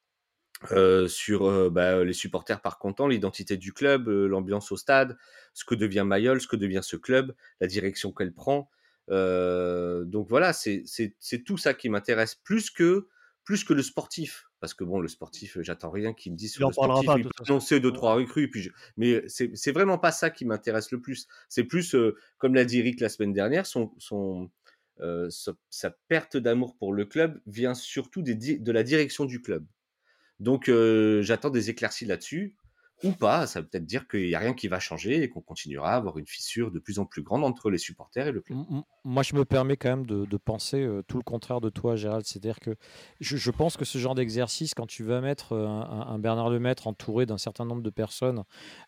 Sur les supporters par content, l'identité du club, l'ambiance au stade, ce que devient Mayol, ce que devient ce club, la direction qu'elle prend. Donc voilà, c'est tout ça qui m'intéresse plus que le sportif. Parce que bon, le sportif, j'attends rien qu'il me dise Il sur en le parlera sportif. pas, de Il toute peut façon. annoncer 2-3 recrues, mais c'est vraiment pas ça qui m'intéresse le plus. C'est plus, comme l'a dit Eric la semaine dernière, sa perte d'amour pour le club vient surtout de la direction du club. Donc j'attends des éclaircies là-dessus, ou pas. Ça veut peut-être dire qu'il n'y a rien qui va changer et qu'on continuera à avoir une fissure de plus en plus grande entre les supporters et le club. Moi, je me permets quand même de penser tout le contraire de toi, Gérald. C'est-à-dire que je pense que ce genre d'exercice, quand tu vas mettre un Bernard Lemaître entouré d'un certain nombre de personnes,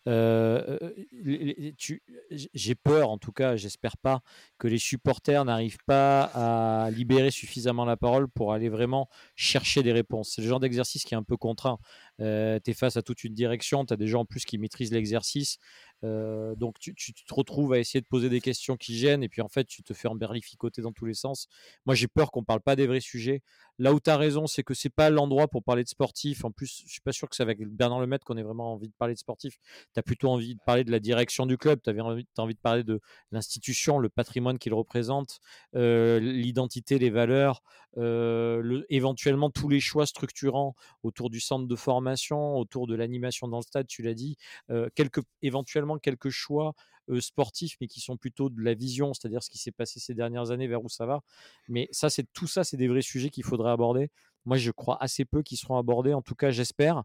j'ai peur, en tout cas, j'espère pas, que les supporters n'arrivent pas à libérer suffisamment la parole pour aller vraiment chercher des réponses. C'est le genre d'exercice qui est un peu contraint. Tu es face à toute une direction, tu as des gens en plus qui maîtrisent l'exercice. Donc tu te retrouves à essayer de poser des questions qui gênent et puis en fait tu te fais emberlificoter dans tous les sens. Moi j'ai peur qu'on parle pas des vrais sujets. Là où tu as raison, c'est que c'est pas l'endroit pour parler de sportif. En plus, je suis pas sûr que c'est avec Bernard Lemaître qu'on ait vraiment envie de parler de sportif. Tu as plutôt envie de parler de la direction du club, tu as envie de parler de l'institution, le patrimoine qu'il représente, l'identité, les valeurs, éventuellement tous les choix structurants autour du centre de formation, autour de l'animation dans le stade, tu l'as dit, éventuellement quelques choix sportifs, mais qui sont plutôt de la vision, c'est-à-dire ce qui s'est passé ces dernières années, vers où ça va. Mais tout ça, c'est des vrais sujets qu'il faudrait aborder. Moi, je crois assez peu qu'ils seront abordés. En tout cas, j'espère.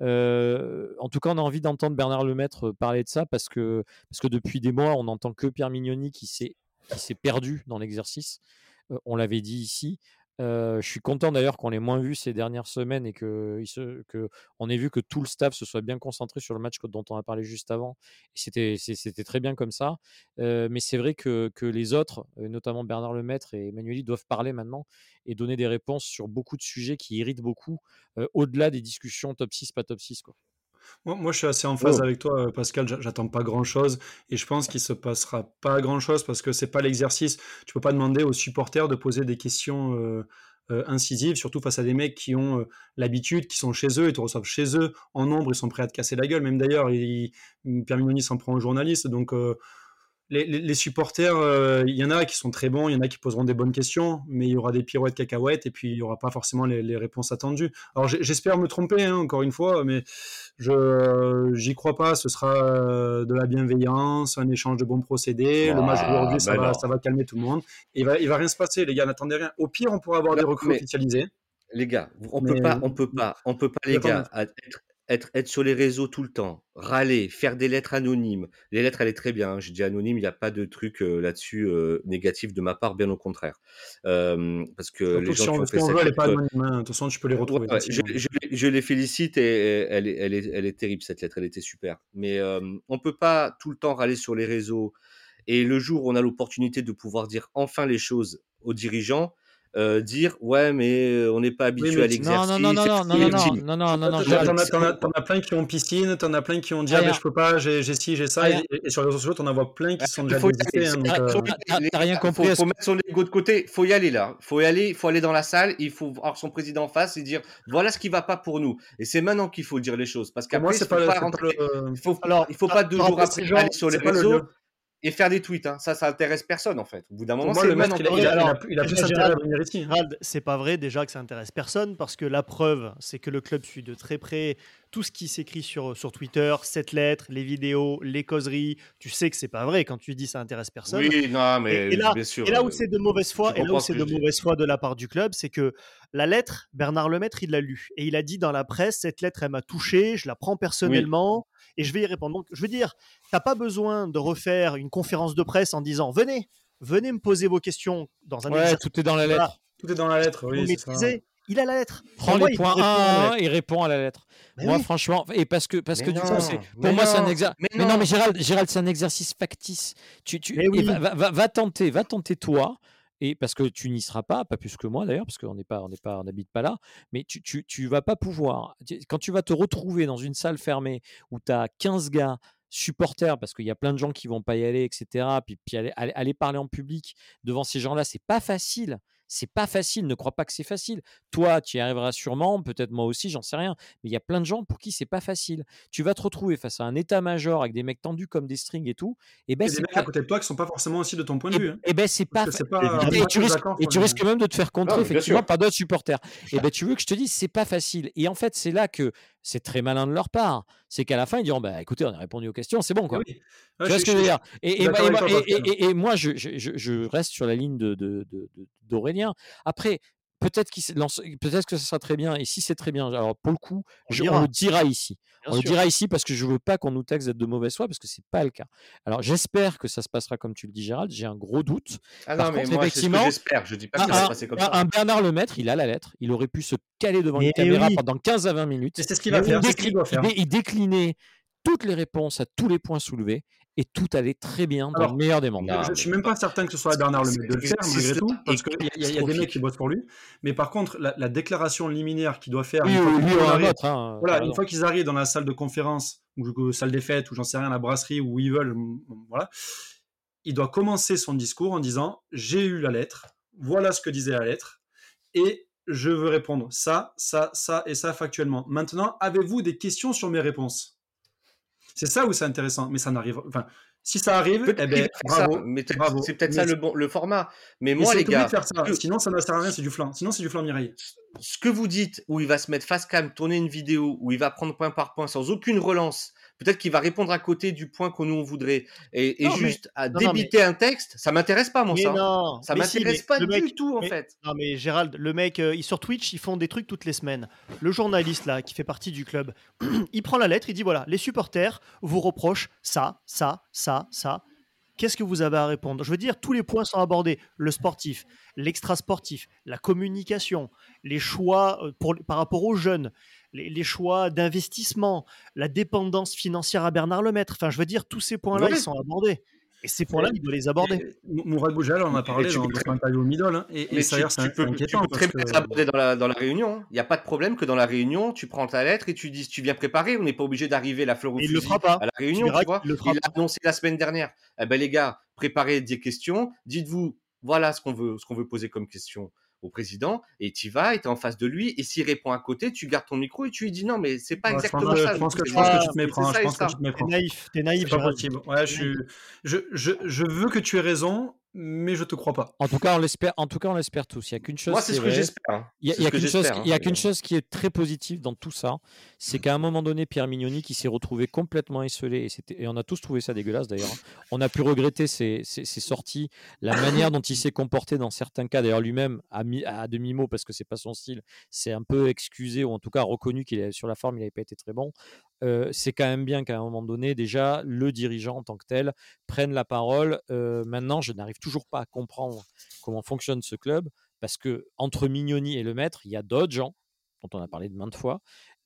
En tout cas, on a envie d'entendre Bernard Lemaître parler de ça parce que depuis des mois, on n'entend que Pierre Mignoni qui s'est perdu dans l'exercice. On l'avait dit ici. Je suis content d'ailleurs qu'on l'ait moins vu ces dernières semaines et qu'on ait vu que tout le staff se soit bien concentré sur le match dont on a parlé juste avant. Et c'était très bien comme ça. Mais c'est vrai que les autres, notamment Bernard Lemaître et Emmanueli, doivent parler maintenant et donner des réponses sur beaucoup de sujets qui irritent beaucoup, au-delà des discussions top 6, pas top 6, quoi. Moi, je suis assez en phase Oh. avec toi, Pascal. J'attends pas grand-chose et je pense qu'il se passera pas grand-chose parce que c'est pas l'exercice. Tu peux pas demander aux supporters de poser des questions incisives, surtout face à des mecs qui ont l'habitude, qui sont chez eux, ils te reçoivent chez eux en nombre, ils sont prêts à te casser la gueule. Même d'ailleurs, Pierre Mignoni s'en prend aux journalistes, donc les supporters, il y en a qui sont très bons, il y en a qui poseront des bonnes questions, mais il y aura des pirouettes cacahuètes et puis il n'y aura pas forcément les réponses attendues. Alors j'espère me tromper, hein, encore une fois, mais j'y crois pas. Ce sera de la bienveillance, un échange de bons procédés. Le match d'aujourd'hui, ça va calmer tout le monde. Il va rien se passer, les gars, n'attendez rien. Au pire, on pourra avoir des recrues officialisées. Les gars, on peut pas, les gars, être sur les réseaux tout le temps, râler, faire des lettres anonymes. Les lettres, elle est très bien. Je dis anonyme, il n'y a pas de truc là-dessus négatif de ma part, bien au contraire. Parce que Surtout les si gens qui on, ont si fait on cette veut, elle n'est pas lettre, anonyme. De toute façon, tu peux les retrouver ouais, facilement. je les félicite et elle est terrible cette lettre, elle était super. Mais on peut pas tout le temps râler sur les réseaux. Et le jour où on a l'opportunité de pouvoir dire enfin les choses aux dirigeants, dire ouais mais on n'est pas Oui, habitué mais à Non, non, non, l'exercice, non, c'est non, pas non, non, non, légitime. non, non, non, non, Tu vois, Gérald, c'est bon T'en quoi. as plein qui ont piscine, t'en as plein qui ont dit ah ben rien, je peux pas, j'ai ci, j'ai ça, rien. et sur les réseaux sociaux, t'en as plein qui sont Il déjà faut y aller. désistés. Hein, donc, T'as rien Gars, compris à ce faut que... mettre son ego de côté. Faut y aller là. Faut aller dans la salle. Il faut avoir son président en face et dire voilà ce qui va pas pour nous. Et c'est maintenant qu'il faut dire les choses parce pour moi, qu'après il faut pas rentrer. Alors, Il faut pas 2 jours après, après ces gens, aller sur les c'est pas le réseaux lieu. et faire des tweets. Hein. Ça intéresse personne en fait. Au bout d'un Pour moment, moi, c'est le maître, maintenant il qu'il a, faut il y a, aller. il a, il a plus déjà, intérêt à venir ici. Gérald, c'est pas vrai déjà que ça intéresse personne parce que la preuve, c'est que le club suit de très près tout ce qui s'écrit sur Twitter, cette lettre, les vidéos, les causeries. Tu sais que c'est pas vrai quand tu dis ça intéresse personne. Oui, non, Et, mais et là, bien sûr, et là où c'est de mauvaise foi, tu comprends ce que je dis. de la part du club, c'est que la lettre, Bernard Lemaître, il l'a lue et il a dit dans la presse, cette lettre, elle m'a touché, je la prends Oui, personnellement et je vais y répondre. Donc, je veux dire, t'as pas besoin de refaire une conférence de presse en disant, venez me poser vos questions dans un Ouais, exercice tout est dans la qui va lettre. Tout est dans la lettre, vous oui, c'est ça. maîtriser. Il a la lettre. Prends Pour moi, les il points faut répondre à la 1 à 1 lettre. et réponds à la lettre. Mais Moi, oui, franchement, et parce que mais du coup, c'est, non, pour mais moi, c'est un non, exercice. mais Mais non, mais non. Gérald, c'est un exercice factice. mais Et oui. va tenter toi. Et parce que tu n'y seras pas plus que moi d'ailleurs, parce qu'on on n'habite pas là, mais tu vas pas pouvoir. Quand tu vas te retrouver dans une salle fermée où tu as 15 gars supporters, parce qu'il y a plein de gens qui vont pas y aller, etc. Puis aller parler en public devant ces gens-là, c'est pas facile. C'est pas facile, ne crois pas que c'est facile. Toi, tu y arriveras sûrement, peut-être moi aussi, j'en sais rien. Mais il y a plein de gens pour qui c'est pas facile. Tu vas te retrouver face à un état-major avec des mecs tendus comme des strings et tout. Et ben Et des c'est mecs à pas, côté de toi qui sont pas forcément aussi de ton point de vue. Hein. et ben c'est Parce pas que c'est et, pas, Évidemment. on est et pas tu tous risques d'accord et sur tu les. risques même de te faire Non, contrer mais bien effectivement sûr. par d'autres supporters. Et ben tu veux que je te dise c'est pas facile. Et en fait c'est là que c'est très malin de leur part. C'est qu'à la fin ils diront bah écoutez on a répondu aux questions c'est bon Eh quoi. oui. Tu vois ce que je veux dire? Je suis d'accord avec toi, Pascal. Et moi, je reste sur la ligne d'Aurélien. Après, peut-être que ça sera très bien. Et si c'est très bien, alors pour le coup, On on le dira, dira ici. bien On le sûr. dira ici parce que je veux pas qu'on nous taxe d'être de mauvaise foi parce que c'est pas le cas. Alors j'espère que ça se passera comme tu le dis, Gérald. J'ai un gros doute. Ah Par non, mais contre, moi, c'est ce que effectivement, j'espère. Je dis pas que ça va se passer comme ça. un Bernard Lemaitre, il a la lettre. Il aurait pu se caler devant une Mais caméra oui, pendant 15 à 20 Et minutes. c'est ce qu'il mais va oui. faire, c'est ce qu'il doit faire. Il déclinait toutes les réponses à tous les points soulevés et tout allait très bien dans le Alors, meilleur des mondes. Non, je mais suis même pas certain que ce soit à Bernard Lemaitre de le faire, malgré l'exercice-là tout, parce est qu'il y a des mecs qui catastrophique. bossent pour lui. Mais par contre, la déclaration liminaire qu'il doit faire Oui, une fois que lui tout le monde ou un arrive, autre, hein, t'as voilà, une raison. fois qu'ils arrivent dans la salle de conférence, ou salle des fêtes, ou j'en sais rien, la brasserie, où ils veulent, voilà, il doit commencer son discours en disant j'ai eu la lettre, voilà ce que disait la lettre, et je veux répondre ça, ça, ça et ça factuellement. Maintenant, avez-vous des questions sur mes réponses? C'est ça où c'est intéressant, mais ça n'arrive. Enfin, si ça arrive, Peut-être eh qu'il ben, va faire ça, bravo, mais bravo. c'est peut-être Mais, ça le format. Mais mais moi, c'est les obligé de gars, faire ça. Sinon, ça ne sert à rien, c'est du flan. Sinon, c'est du flan Mireille. ce que vous dites, où il va se mettre face cam, tourner une vidéo, où il va prendre point par point sans aucune relance, peut-être qu'il va répondre à côté du point qu'on nous voudrait, et Non, mais juste à non, non, mais débiter un texte, ça m'intéresse pas, moi, mais ça. non, Ça mais si, m'intéresse mais pas le mec, du tout, en mais fait. non, mais Gérald, le mec, sur Twitch, ils font des trucs toutes les semaines. Le journaliste là, qui fait partie du club, il prend la lettre, il dit voilà, les supporters vous reprochent ça, ça, ça, ça. Qu'est-ce que vous avez à répondre? Je veux dire, tous les points sont abordés. Le sportif, l'extra-sportif, la communication, les choix par rapport aux jeunes, les choix d'investissement, la dépendance financière à Bernard Lemaître. Enfin, je veux dire, tous ces points-là, ils Ouais. sont abordés. Et ces points-là, Mais, il doit les aborder. Mourad Boujal, on en a Mais parlé tu dans peux son très, interview au Middle, hein, et mais ça a l'air c'est tu inquiétant peux parce très que. bien l'aborder dans la réunion. Il n'y a pas de problème que dans la réunion, tu prends ta lettre et tu dis tu viens préparer. On n'est pas obligé d'arriver la fleur au Et il le fera fusil pas. à la Tu réunion, verras tu vois. qu'il le fera Il l'a pas. annoncé la semaine dernière. Eh ben les gars, préparez des questions. Dites-vous voilà ce qu'on veut poser comme question au président, et tu vas, et tu es en face de lui, et s'il répond à côté, tu gardes ton micro et tu lui dis non, mais c'est pas Ouais, exactement ça. je pense que tu te Ah, méprends. C'est Je ça et pense que tu ça. te méprends. t'es naïf, C'est pas Gérald. possible. Ouais, T'es naïf. je veux que tu aies raison, mais je te crois pas. En tout cas, on l'espère tous. Il y a qu'une chose Moi, qui c'est est ce que vraie. j'espère. Hein. Il y a, C'est il y ce a que qu'une chose, j'espère. il y a Hein. qu'une chose qui est très positive dans tout ça, c'est qu'à un moment donné, Pierre Mignoni qui s'est retrouvé complètement esseulé, et on a tous trouvé ça dégueulasse d'ailleurs. On a pu regretter ses sorties, la manière dont il s'est comporté dans certains cas. D'ailleurs, lui-même, à demi-mot, parce que c'est pas son style, c'est un peu excusé, ou en tout cas reconnu qu'il est sur la forme, il n'avait pas été très bon. C'est quand même bien qu'à un moment donné, déjà, le dirigeant en tant que tel prenne la parole. Maintenant, je n'arrive toujours pas à comprendre comment fonctionne ce club, parce que entre Mignoni et le maître, il y a d'autres gens dont on a parlé de maintes fois.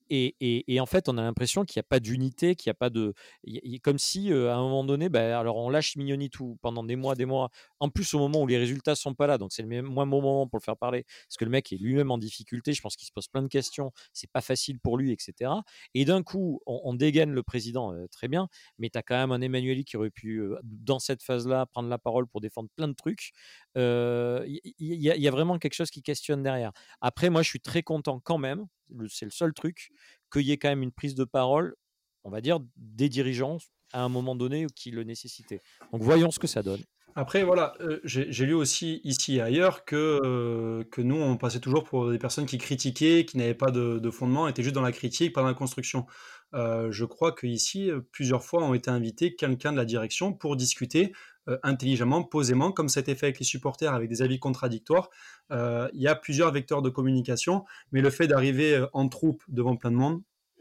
Et en fait, on a l'impression qu'il n'y a pas d'unité, qu'il n'y a pas de. Comme si, à un moment donné, alors on lâche Mignoni tout pendant des mois, des mois. En plus, au moment où les résultats ne sont pas là, donc c'est le moins bon moment pour le faire parler, parce que le mec est lui-même en difficulté. Je pense qu'il se pose plein de questions. C'est pas facile pour lui, etc. Et d'un coup, on dégaine le président, très bien, mais tu as quand même un Emmanueli qui aurait pu, dans cette phase-là, prendre la parole pour défendre plein de trucs. Il y a vraiment quelque chose qui questionne derrière. Après, moi, je suis très content quand même. C'est le seul truc qu'il y ait quand même une prise de parole, on va dire, des dirigeants à un moment donné qui le nécessitaient. Donc voyons ce que ça donne. Après, voilà, j'ai lu aussi ici et ailleurs que nous, on passait toujours pour des personnes qui critiquaient, qui n'avaient pas de fondement, étaient juste dans la critique, pas dans la construction. Je crois qu'ici, plusieurs fois ont été invités quelqu'un de la direction pour discuter intelligemment, posément, comme ça a été fait avec les supporters, avec des avis contradictoires. Il y a plusieurs vecteurs de communication, mais le fait d'arriver en troupe devant plein de monde,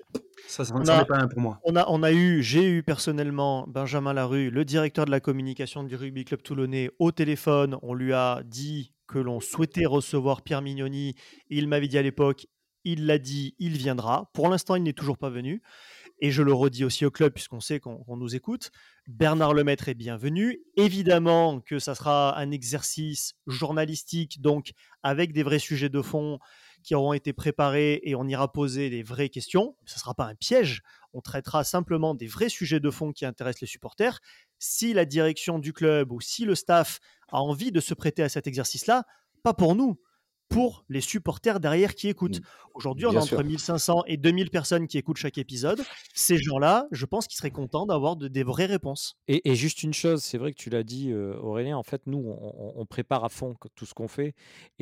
ça On n'en a, est pas un pour moi. j'ai eu personnellement Benjamin Larue, le directeur de la communication du Rugby Club Toulonnais, au téléphone. On lui a dit que l'on souhaitait recevoir Pierre Mignoni. Il m'avait dit à l'époque, il l'a dit, il viendra. Pour l'instant, il n'est toujours pas venu. Et je le redis aussi au club, puisqu'on sait qu'on nous écoute. Bernard Lemaître est bienvenu. Évidemment que ça sera un exercice journalistique, donc avec des vrais sujets de fond qui auront été préparés, et on ira poser les vraies questions. Ce ne sera pas un piège. On traitera simplement des vrais sujets de fond qui intéressent les supporters. Si la direction du club ou si le staff a envie de se prêter à cet exercice-là, pas pour nous, pour les supporters derrière qui écoutent. Aujourd'hui, on a Bien entre sûr. 1500 et 2000 personnes qui écoutent chaque épisode. Ces gens-là, je pense qu'ils seraient contents d'avoir des vraies réponses. Et juste une chose, c'est vrai que tu l'as dit, Aurélien, en fait, nous, on prépare à fond tout ce qu'on fait.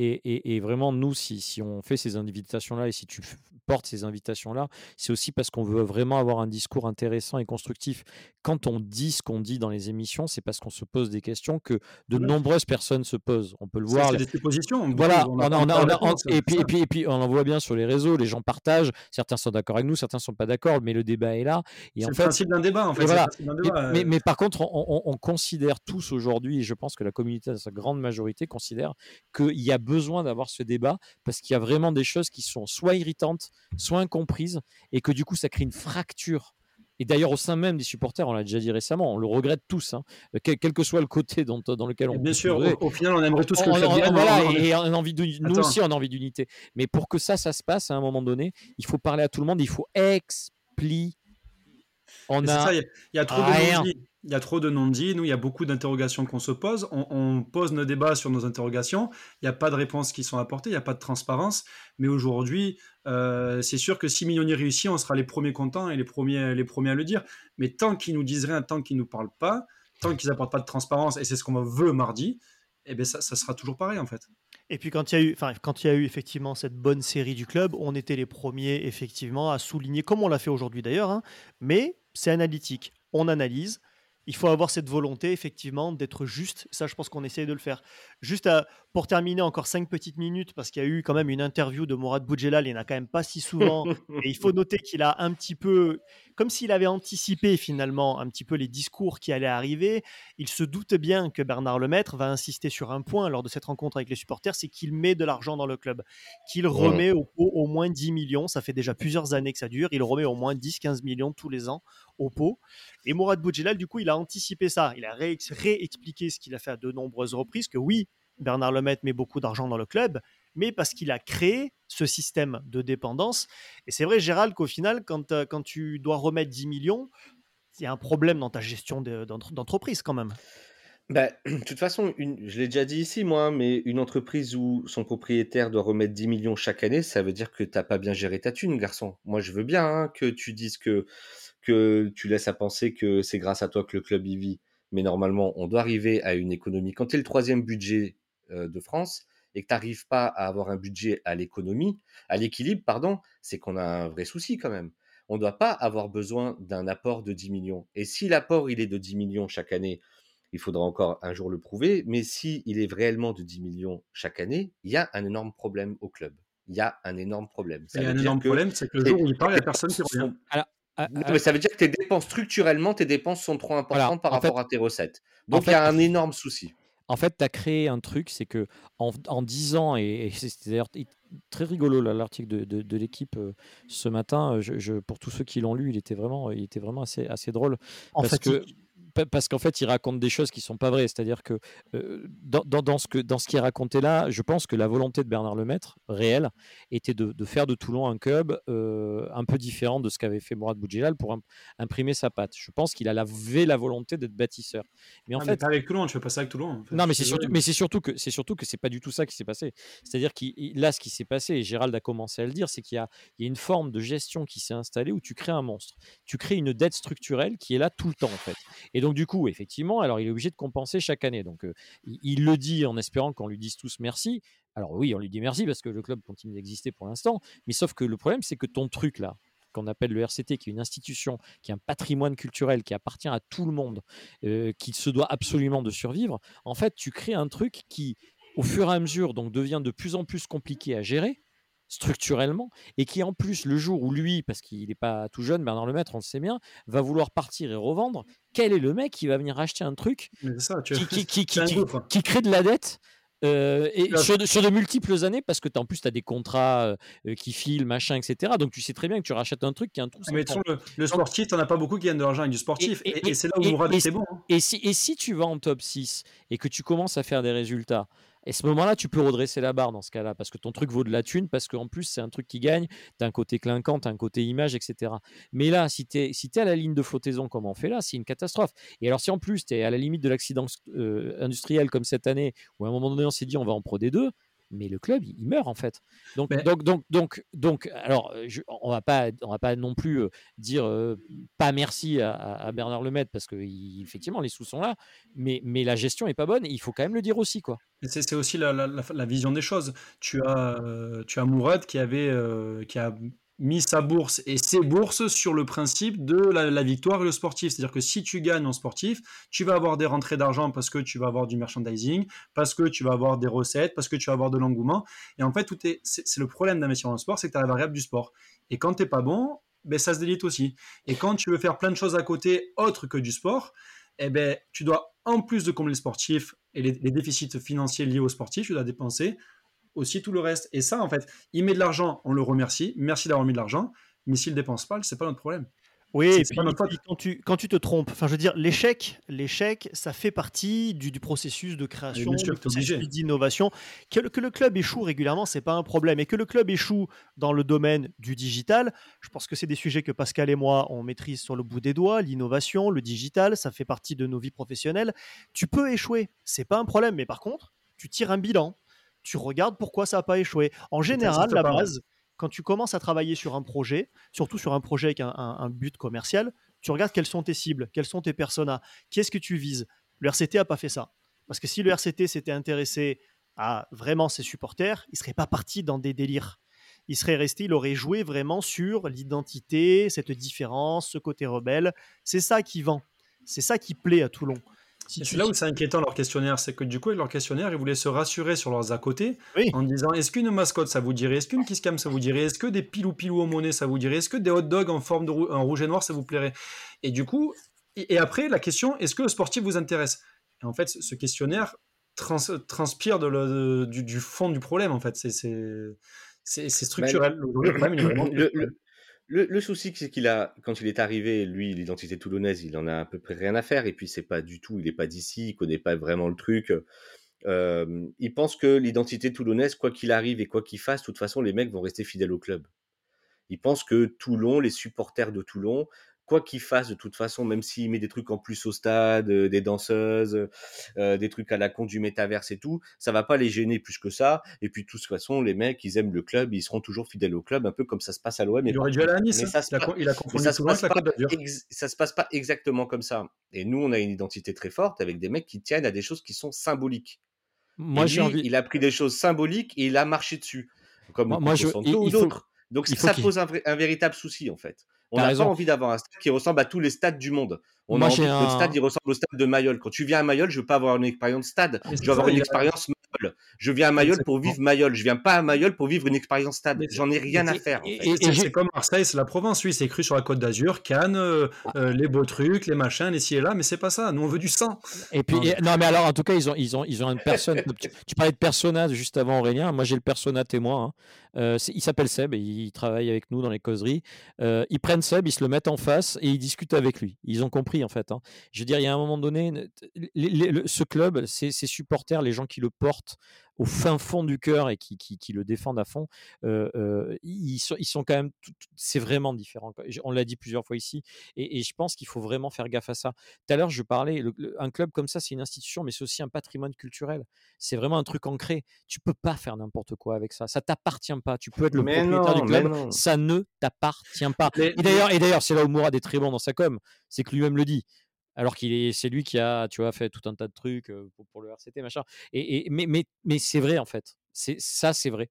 Et vraiment, nous, si on fait ces invitations-là, et si tu portes ces invitations-là, c'est aussi parce qu'on veut vraiment avoir un discours intéressant et constructif. Quand on dit ce qu'on dit dans les émissions, c'est parce qu'on se pose des questions que de Ouais. nombreuses personnes se posent. On peut le C'est voir. des suppositions. Voilà, On n'a pas de réponse, et c'est ça. puis on en voit bien sur les réseaux, les gens partagent, certains sont d'accord avec nous, certains sont pas d'accord, mais le débat est là. Et C'est en le fait, principe d'un débat, en et fait. C'est le voilà. principe d'un débat. Mais par contre, on considère tous aujourd'hui, et je pense que la communauté, dans sa grande majorité, considère qu'il y a besoin d'avoir ce débat parce qu'il y a vraiment des choses qui sont soit irritantes, soit incomprises, et que du coup, ça crée une fracture. Et d'ailleurs, au sein même des supporters, on l'a déjà dit récemment, on le regrette tous, hein, quel que soit le côté dans lequel Et on bien peut sûr, trouver. au final, on aimerait tous que le club gagne. Voilà, et on a envie de, nous Attends. aussi, on a envie d'unité. Mais pour que ça se passe à un moment donné, il faut parler à tout le monde, il faut expliquer. On Et c'est a ça, il y a trop de rien. non-dits. Il y a trop de non-dits. Nous, il y a beaucoup d'interrogations qu'on se pose. On pose nos débats sur nos interrogations. Il n'y a pas de réponses qui sont apportées. Il n'y a pas de transparence. Mais aujourd'hui, c'est sûr que si Mignoni réussit, on sera les premiers contents et les premiers à le dire. Mais tant qu'ils nous disent rien, tant qu'ils nous parlent pas, tant qu'ils n'apportent pas de transparence, et c'est ce qu'on veut mardi, eh bien ça sera toujours pareil en fait. Et puis quand il y a eu effectivement cette bonne série du club, on était les premiers effectivement à souligner, comme on l'a fait aujourd'hui d'ailleurs, hein, mais c'est analytique. On analyse. Il faut avoir cette volonté effectivement d'être juste. Ça, je pense qu'on essaye de le faire. Juste pour terminer, encore 5 petites minutes, parce qu'il y a eu quand même une interview de Mourad Boudjelal, il n'y en a quand même pas si souvent. Et il faut noter qu'il a un petit peu, comme s'il avait anticipé finalement un petit peu les discours qui allaient arriver. Il se doute bien que Bernard Lemaître va insister sur un point lors de cette rencontre avec les supporters, c'est qu'il met de l'argent dans le club, qu'il remet au moins 10 millions. Ça fait déjà plusieurs années que ça dure. Il remet au moins 10-15 millions tous les ans au pot. Et Mourad Boudjelal, du coup, il a anticipé ça. Il a réexpliqué ce qu'il a fait à de nombreuses reprises, que oui, Bernard Lemaître met beaucoup d'argent dans le club, mais parce qu'il a créé ce système de dépendance. Et c'est vrai, Gérald, qu'au final, quand tu dois remettre 10 millions, il y a un problème dans ta gestion d'entreprise quand même. De toute façon, je l'ai déjà dit ici, moi, mais une entreprise où son propriétaire doit remettre 10 millions chaque année, ça veut dire que t'as pas bien géré ta thune, garçon. Moi, je veux bien, hein, que tu dises que tu laisses à penser que c'est grâce à toi que le club y vit. Mais normalement, on doit arriver à une économie. Quand tu es le troisième budget de France et que tu n'arrives pas à avoir un budget à l'équilibre, pardon, c'est qu'on a un vrai souci quand même. On ne doit pas avoir besoin d'un apport de 10 millions. Et si l'apport, il est de 10 millions chaque année, il faudra encore un jour le prouver, mais si il est réellement de 10 millions chaque année, il y a un énorme problème au club. Il y a un énorme problème. Ça Et veut un dire énorme que problème, c'est que le tes jour où il part, il n'y a tes personne qui dépenses revient. sont... Alors, à- Non, à- mais ça veut dire que tes dépenses, structurellement, tes dépenses sont trop voilà, importantes par en fait, rapport à tes recettes. en Donc, il y a fait, un énorme souci. En fait, tu as créé un truc, c'est que en 10 ans, et c'est d'ailleurs très rigolo là, l'article de l'équipe ce matin, pour tous ceux qui l'ont lu, il était vraiment assez drôle En parce que fatigue. parce qu'en fait, il raconte des choses qui sont pas vraies. C'est-à-dire que dans ce qui est raconté là, je pense que la volonté de Bernard Lemaître, réelle, était de faire de Toulon un club un peu différent de ce qu'avait fait Mourad Boudjelal pour imprimer sa patte. Je pense qu'il avait la volonté d'être bâtisseur. Mais en Ah, mais fait, pas avec Toulon, tu fais pas ça avec Toulon. En fait. non, Je suis désolé. c'est surtout que c'est pas du tout ça qui s'est passé. C'est-à-dire que là, ce qui s'est passé, et Gérald a commencé à le dire, c'est qu'il y a une forme de gestion qui s'est installée où tu crées un monstre. Tu crées une dette structurelle qui est là tout le temps, en fait. Et donc, du coup, effectivement, alors il est obligé de compenser chaque année. Donc, il le dit en espérant qu'on lui dise tous merci. Alors oui, on lui dit merci parce que le club continue d'exister pour l'instant. Mais sauf que le problème, c'est que ton truc là, qu'on appelle le RCT, qui est une institution, qui est un patrimoine culturel, qui appartient à tout le monde, qui se doit absolument de survivre, en fait, tu crées un truc qui, au fur et à mesure, donc devient de plus en plus compliqué à gérer structurellement, et qui en plus, le jour où lui, parce qu'il n'est pas tout jeune, Bernard Lemaître, on le sait bien, va vouloir partir et revendre, quel est le mec qui va venir acheter un truc Mais c'est ça, qui c'est un gouffre. crée de la dette et Tu as- sur de multiples années, parce que en plus, tu as des contrats qui filent, machin, etc. Donc, tu sais très bien que tu rachètes un truc qui a un trou sans Mais de toute fond. façon, le Donc, sportif, t'en as pas beaucoup qui gagnent de l'argent avec du et, sportif. et, Et c'est là où et, Mourad et, était bon. Hein. et si tu vas en top 6 et que tu commences à faire des résultats, et à ce moment-là, tu peux redresser la barre dans ce cas-là, parce que ton truc vaut de la thune, parce qu'en plus, c'est un truc qui gagne, tu as un côté clinquant, tu as un côté image, etc. Mais là, si tu es, à la ligne de flottaison comme on fait là, c'est une catastrophe. Et alors, si en plus, tu es à la limite de l'accident industriel comme cette année, où à un moment donné, on s'est dit on va en Pro D2, mais le club, il meurt en fait. Mais Alors, on va pas non plus dire pas merci à Bernard Lemaître parce que effectivement les sous sont là, mais la gestion est pas bonne. Et il faut quand même le dire aussi, quoi. c'est aussi la vision des choses. Tu as Mourad qui a mis sa bourse et ses bourses sur le principe de la victoire et le sportif. C'est-à-dire que si tu gagnes en sportif, tu vas avoir des rentrées d'argent parce que tu vas avoir du merchandising, parce que tu vas avoir des recettes, parce que tu vas avoir de l'engouement. Et en fait, c'est le problème d'investir dans le sport, c'est que tu as la variable du sport. Et quand tu n'es pas bon, ben, ça se délite aussi. Et quand tu veux faire plein de choses à côté autres que du sport, eh ben, tu dois, en plus de combler le sportif et les déficits financiers liés au sportif, tu dois dépenser aussi tout le reste. Et ça, en fait, il met de l'argent, on le remercie, merci d'avoir mis de l'argent, mais s'il ne dépense pas, c'est pas notre problème. Oui, et C'est pas puis, notre faute. quand tu te trompes, enfin, je veux dire, l'échec, ça fait partie du processus de Et création, bien sûr, du tu es obligé. processus d'innovation. Que le club échoue régulièrement, c'est pas un problème. Et que le club échoue dans le domaine du digital, je pense que c'est des sujets que Pascal et moi, on maîtrise sur le bout des doigts. L'innovation, le digital, ça fait partie de nos vies professionnelles. Tu peux échouer, c'est pas un problème. Mais par contre, tu tires un bilan, tu regardes pourquoi ça n'a pas échoué. En Et ça général, n'existe la pas. Ouais. base, quand tu commences à travailler sur un projet, surtout sur un projet avec un but commercial, tu regardes quelles sont tes cibles, quels sont tes personas, qui est-ce que tu vises. Le RCT n'a pas fait ça. Parce que si le RCT s'était intéressé à vraiment ses supporters, il ne serait pas parti dans des délires. Il serait resté, il aurait joué vraiment sur l'identité, cette différence, ce côté rebelle. C'est ça qui vend. C'est ça qui plaît à Toulon. Et c'est là où c'est inquiétant leur questionnaire, c'est que du coup, avec leur questionnaire, ils voulaient se rassurer sur leurs à côté Oui, en disant est-ce qu'une mascotte ça vous dirait, est-ce qu'une kiss cam ça vous dirait, est-ce que des pilou-pilou au monnaie ça vous dirait, est-ce que des hot dogs en forme de en rouge et noir ça vous plairait. Et du coup, et après, la question est-ce que le sportif vous intéresse. Et en fait, ce questionnaire transpire du fond du problème, en fait. C'est Ben, structurel. Aujourd'hui, le problème, il est vraiment le, structurel. le souci, c'est quand il est arrivé, lui, l'identité toulonnaise, il en a à peu près rien à faire. Et puis, c'est pas du tout, il n'est pas d'ici, il connaît pas vraiment le truc. Il pense que l'identité toulonnaise, quoi qu'il arrive et quoi qu'il fasse, de toute façon, les mecs vont rester fidèles au club. Il pense que Toulon, les supporters de Toulon, quoi qu'il fasse, de toute façon, même s'il met des trucs en plus au stade, des danseuses, des trucs à la con du métaverse et tout, ça va pas les gêner plus que ça. Et puis, de toute façon, les mecs, ils aiment le club, ils seront toujours fidèles au club, un peu comme ça se passe à l'OM et Il aurait dû aller partout. à Nice. Mais Hein. ça se passe, Il a mais confondu ça se Toulon avec passe la pas, Côte d'Azur. ça se passe pas exactement comme ça. Et nous, on a une identité très forte avec des mecs qui tiennent à des choses qui sont symboliques. Et Moi, j'ai lui, envie. il a pris des choses symboliques et il a marché dessus, comme le Moi, Cuco Santo ou il faut, d'autres. Donc il faut ça qu'il. pose un véritable souci, en fait. On T'as n'a pas raison. envie d'avoir un stade qui ressemble à tous les stades du monde. On a Moi, j'ai envie que notre stade, un. il ressemble au stade de Mayol. Quand tu viens à Mayol, je veux pas avoir une expérience stade, Mais je c'est veux avoir ça, une il a... expérience Mayol. Je viens à Mayol pour Exactement. vivre Mayol. Je viens pas à Mayol pour vivre une expérience stade. Mais J'en ai rien à faire, en fait. c'est comme Marseille, c'est la Provence. Oui, c'est cru sur la Côte d'Azur, Cannes, les beaux trucs, les machins, les ci et là, mais c'est pas ça. Nous, on veut du sang. Et puis, Non. non, mais alors, en tout cas, ils ont une personne. Tu parlais de persona juste avant, Aurélien. Moi, j'ai le persona témoin. Hein. Il s'appelle Seb et il travaille avec nous dans les causeries. Ils prennent Seb, ils se le mettent en face et ils discutent avec lui. Ils ont compris, en fait. Hein. Je veux dire, il y a un moment donné, ce club, ses supporters, les gens qui le portent au fin fond du cœur et qui le défendent à fond, ils sont quand même. C'est vraiment différent. On l'a dit plusieurs fois ici. Et je pense qu'il faut vraiment faire gaffe à ça. Tout à l'heure, je parlais, un club comme ça, c'est une institution, mais c'est aussi un patrimoine culturel. C'est vraiment un truc ancré. Tu peux pas faire n'importe quoi avec ça. Ça t'appartient pas. Tu peux être le Mais propriétaire du non, mais club, non. ça ne t'appartient pas. Mais- Et d'ailleurs, c'est là où Mourad est très bon dans sa com, c'est que lui-même le dit. Alors c'est lui qui a, tu vois, fait tout un tas de trucs pour le RCT, machin. Mais c'est vrai en fait. C'est vrai.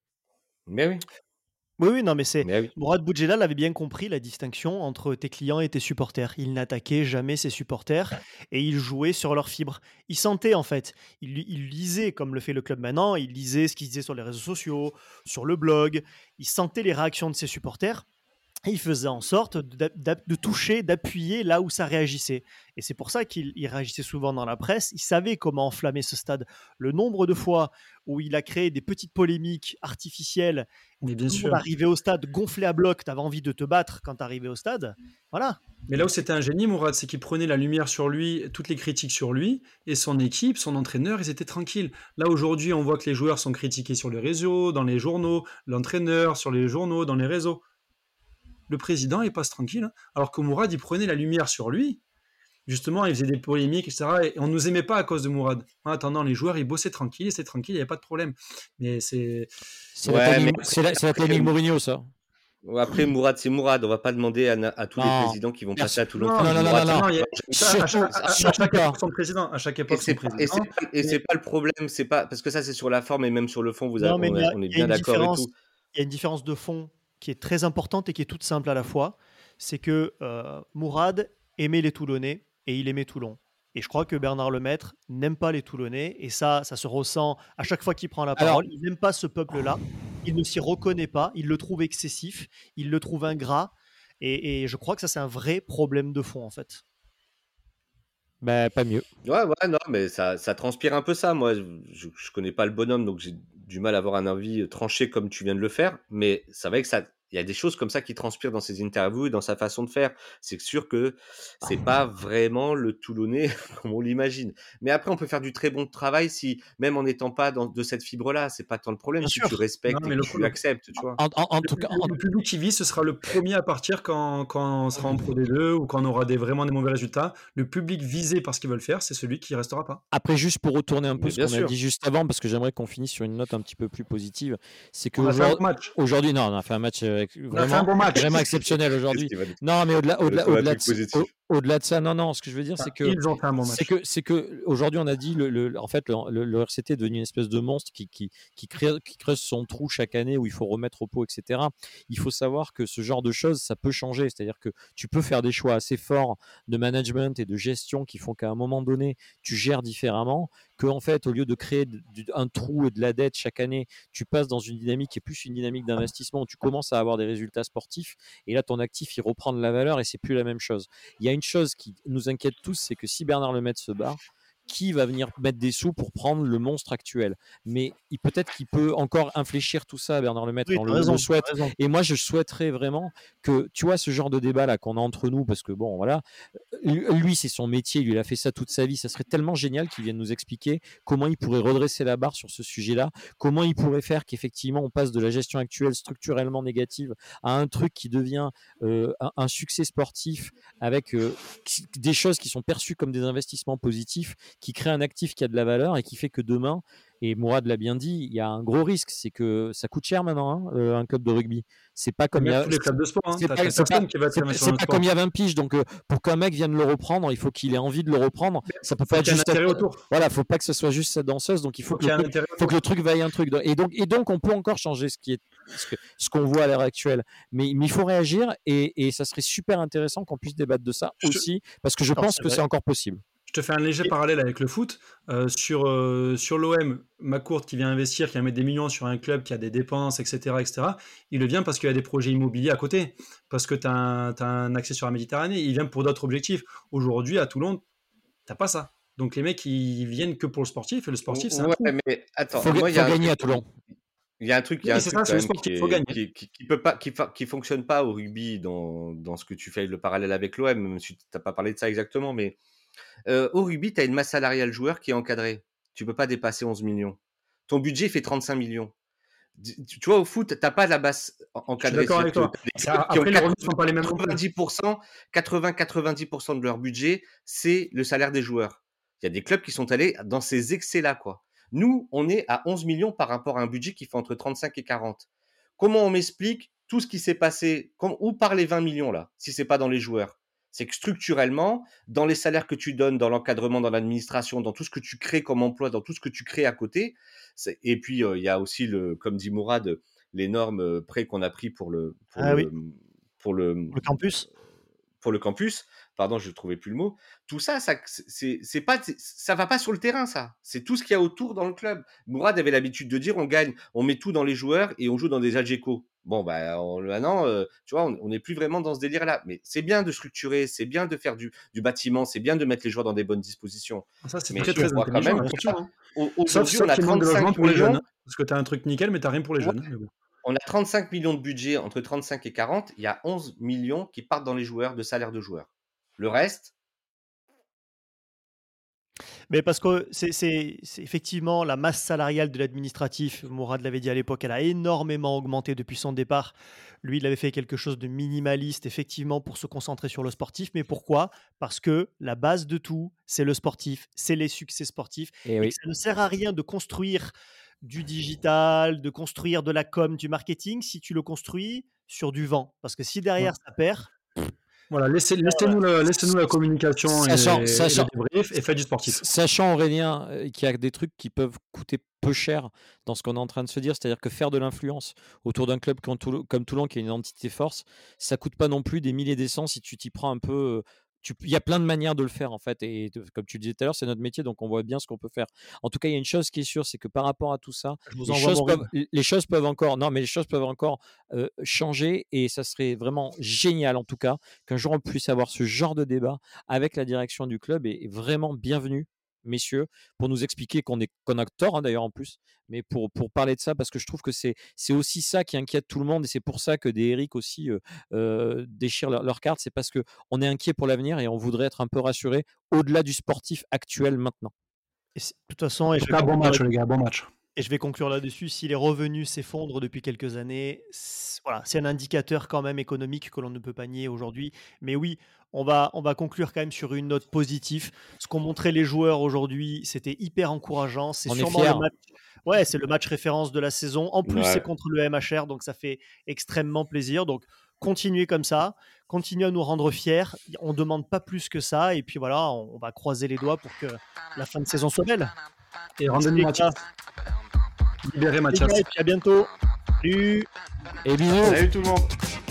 Mais oui, Oui, non, mais c'est. mais oui. Mourad Boudjelal avait bien compris la distinction entre tes clients et tes supporters. Il n'attaquait jamais ses supporters et il jouait sur leurs fibres. Il sentait en fait. Il lisait, comme le fait le club maintenant, il lisait ce qu'il disait sur les réseaux sociaux, sur le blog. Il sentait les réactions de ses supporters. Et il faisait en sorte de toucher, d'appuyer là où ça réagissait. Et c'est pour ça qu'il réagissait souvent dans la presse. Il savait comment enflammer ce stade. Le nombre de fois où il a créé des petites polémiques artificielles, où Mais bien tout le monde sûr. arrivait au stade gonflé à bloc, tu avais envie de te battre quand tu arrivais au stade. Voilà. Mais là où c'était un génie, Mourad, c'est qu'il prenait la lumière sur lui, toutes les critiques sur lui, et son équipe, son entraîneur, ils étaient tranquilles. Là, aujourd'hui, on voit que les joueurs sont critiqués sur les réseaux, dans les journaux, l'entraîneur sur les journaux, dans les réseaux. Le président, il passe tranquille. Hein. Alors que Mourad, il prenait la lumière sur lui. Justement, il faisait des polémiques, etc. Et on ne nous aimait pas à cause de Mourad. En attendant, les joueurs, ils bossaient tranquille, c'était tranquille, il n'y avait pas de problème. Mais c'est... C'est Ouais, mais la technique Mourinho, ça. après, Mourad, c'est Mourad. On va pas demander à tous les Non. présidents qui vont passer à Toulon. Non, de faire du non, Mourad. non, non. il y a- Surtout- à surtout chaque pas. époque, son président. À chaque Et époque, son c'est président. pas le problème, c'est pas parce que ça c'est sur la forme et même sur le fond, Non, mais on est il y a bien une d'accord et différence. tout. Il y a une différence de fond qui est très importante et qui est toute simple à la fois. C'est que Mourad aimait les Toulonnais et il aimait Toulon. Et je crois que Bernard Lemaître n'aime pas les Toulonnais. Et ça se ressent à chaque fois qu'il prend la Alors- parole. Il n'aime pas ce peuple-là. Il ne s'y reconnaît pas. Il le trouve excessif. Il le trouve ingrat. Et je crois que ça, c'est un vrai problème de fond, en fait. Bah, pas mieux. Ouais, non, mais ça transpire un peu ça. Moi, je connais pas le bonhomme, donc j'ai du mal à avoir un avis tranché comme tu viens de le faire. Mais c'est vrai que il y a des choses comme ça qui transpirent dans ses interviews et dans sa façon de faire. C'est sûr que c'est pas vraiment le Toulonnais comme on l'imagine. Mais après, on peut faire du très bon travail si, même en n'étant pas de cette fibre-là, c'est pas tant le problème Bien si sûr. tu respectes Non, mais et que le- tu acceptes, tu vois. En tout cas, Le public qui vit, ce sera le premier à partir quand on sera en Pro D2 ou quand on aura vraiment des mauvais résultats. Le public visé par ce qu'ils veulent faire, c'est celui qui restera pas. après, juste pour retourner un peu Mais ce bien qu'on a sûr. dit juste avant, parce que j'aimerais qu'on finisse sur une note un petit peu plus positive, c'est que On a fait un bon match. aujourd'hui, non, on a fait un match On a fait un bon match. vraiment exceptionnel aujourd'hui. Qu'est-ce qui va Non, mais Ça va être plus positif. au-delà de ça, non, ce que je veux dire, c'est que Ils ont fait un bon match. c'est que aujourd'hui, on a dit en fait, le RCT est devenu une espèce de monstre qui creuse son trou chaque année où il faut remettre au pot, etc. Il faut savoir que ce genre de choses, ça peut changer. C'est-à-dire que tu peux faire des choix assez forts de management et de gestion qui font qu'à un moment donné, tu gères différemment. Que en fait, au lieu de créer un trou et de la dette chaque année, tu passes dans une dynamique qui est plus une dynamique d'investissement où tu commences à avoir des résultats sportifs et là, ton actif, il reprend de la valeur et c'est plus la même chose. Il y a une chose qui nous inquiète tous, c'est que si Bernard Lemaître se barre, qui va venir mettre des sous pour prendre le monstre actuel. Mais peut-être qu'il peut encore infléchir tout ça, Bernard Lemaître, Oui, on t'as raison, le souhaite. t'as raison. Et moi, je souhaiterais vraiment que, tu vois, ce genre de débat là qu'on a entre nous, parce que bon, voilà, lui, c'est son métier, lui, il a fait ça toute sa vie. Ça serait tellement génial qu'il vienne nous expliquer comment il pourrait redresser la barre sur ce sujet-là, comment il pourrait faire qu'effectivement on passe de la gestion actuelle structurellement négative à un truc qui devient un succès sportif avec des choses qui sont perçues comme des investissements positifs, qui créent un actif qui a de la valeur et qui fait que demain, et Mourad l'a bien dit, il y a un gros risque, c'est que ça coûte cher maintenant, un club de rugby. C'est pas comme il y a tous les clubs de sport, hein. c'est T'as pas, c'est pas, personne qui va te c'est- fermer sur c'est le pas sport. comme il y a 20 piges, donc pour qu'un mec vienne le reprendre, il faut qu'il ait envie de le reprendre. Ça peut Faut pas être qu'il y ait un juste intérêt autour. voilà, faut pas que ce soit juste sa danseuse, donc il faut Faut qu'il y ait un intérêt que le truc vaille un truc. Et donc on peut encore changer ce qu'on voit à l'heure actuelle. Mais il faut réagir et ça serait super intéressant qu'on puisse débattre de ça Je- aussi, parce que je Alors, pense c'est que vrai. c'est encore possible. Je te fais un léger parallèle avec le foot. Sur l'OM, McCourt qui vient investir, qui va mettre des millions sur un club qui a des dépenses, etc., il le vient parce qu'il y a des projets immobiliers à côté, parce que tu as un accès sur la Méditerranée. Il vient pour d'autres objectifs. Aujourd'hui, à Toulon, tu pas ça. Donc les mecs, ils viennent que pour le sportif, et le sportif, c'est un trou. mais attends, Faut moi, il y a un gagner à truc. Toulon. Il y a un truc, Oui, c'est ça, quand c'est le même sportif, il faut gagner. qui peut pas, qui fonctionne pas au rugby dans ce que tu fais le parallèle avec l'OM, même si t'as pas parlé de ça exactement, mais au rugby, tu as une masse salariale joueur qui est encadrée. Tu peux pas dépasser 11 millions. Ton budget fait 35 millions. Tu vois, au foot, t'as pas la base Je suis encadrée. d'accord avec toi. T'as des clubs qui ont Après, les revenus sont pas les mêmes non plus. 90% de leur budget, c'est le salaire des joueurs. Il y a des clubs qui sont allés dans ces excès-là, quoi. Nous, on est à 11 millions par rapport à un budget qui fait entre 35 et 40. Comment on m'explique tout ce qui s'est passé, où part les 20 millions là, si c'est pas dans les joueurs? C'est que structurellement, dans les salaires que tu donnes, dans l'encadrement, dans l'administration, dans tout ce que tu crées comme emploi, dans tout ce que tu crées à côté, et puis il y a aussi, comme dit Mourad, l'énorme prêt qu'on a pris pour le Le campus. pour le campus, pardon, je ne trouvais plus le mot. Tout ça, ça va pas sur le terrain, ça. C'est tout ce qu'il y a autour dans le club. Mourad avait l'habitude de dire, on gagne, on met tout dans les joueurs et on joue dans des Adgeco. Bon, maintenant, tu vois, on n'est plus vraiment dans ce délire-là. Mais c'est bien de structurer, c'est bien de faire du bâtiment, c'est bien de mettre les joueurs dans des bonnes dispositions. Ça, c'est Mais très, je très crois quand intelligent, même attention. que Sauf aujourd'hui, on a qu'il manque de logement 35 pour les jeunes. millions. Parce que tu as un truc nickel, mais tu rien pour les Ouais. jeunes. Mais bon. On a 35 millions de budget, entre 35 et 40. Il y a 11 millions qui partent dans les joueurs, de salaire de joueurs. Le reste, Mais parce que c'est effectivement la masse salariale de l'administratif. Mourad l'avait dit à l'époque, elle a énormément augmenté depuis son départ. Lui, il avait fait quelque chose de minimaliste, effectivement, pour se concentrer sur le sportif. Mais pourquoi? Parce que la base de tout, c'est le sportif, c'est les succès sportifs. Et Et oui. que ça ne sert à rien de construire du digital, de construire de la com, du marketing, si tu le construis sur du vent. Parce que si derrière ça perd, Voilà, laissez-nous la communication et le débrief et faites du sportif. Sachant, Aurélien, qu'il y a des trucs qui peuvent coûter peu cher dans ce qu'on est en train de se dire, c'est-à-dire que faire de l'influence autour d'un club comme Toulon, qui est une entité force, ça coûte pas non plus des milliers des cents si tu t'y prends un peu. Il y a plein de manières de le faire en fait, et comme tu le disais tout à l'heure, c'est notre métier, donc on voit bien ce qu'on peut faire. En tout cas, il y a une chose qui est sûre, c'est que par rapport à tout ça, je vous les envoie choses mon peuvent, RIB. les choses peuvent encore, non, mais les choses peuvent encore changer, et ça serait vraiment génial en tout cas qu'un jour on puisse avoir ce genre de débat avec la direction du club, et vraiment bienvenue, messieurs, pour nous expliquer qu'on a tort, hein, d'ailleurs en plus, mais pour parler de ça, parce que je trouve que c'est aussi ça qui inquiète tout le monde, et c'est pour ça que des Eric aussi déchirent leur carte, c'est parce qu'on est inquiet pour l'avenir et on voudrait être un peu rassuré au-delà du sportif actuel maintenant. Et de toute façon, En tout cas, bon match, les gars, bon match. Et je vais conclure là-dessus, si les revenus s'effondrent depuis quelques années, voilà, c'est un indicateur quand même économique que l'on ne peut pas nier aujourd'hui. Mais oui, on va conclure quand même sur une note positive. Ce qu'ont montré les joueurs aujourd'hui, c'était hyper encourageant. C'est On est sûrement fiers. le match. Ouais, c'est le match référence de la saison. En plus, Ouais. c'est contre le MHR, donc ça fait extrêmement plaisir. Donc, continuez comme ça, continuez à nous rendre fiers. On ne demande pas plus que ça. Et puis voilà, on va croiser les doigts pour que la fin de saison soit belle. Et rendez-nous Mathias. Libérez Mathias. Et puis à bientôt. Salut. Et bisous. salut tout le monde.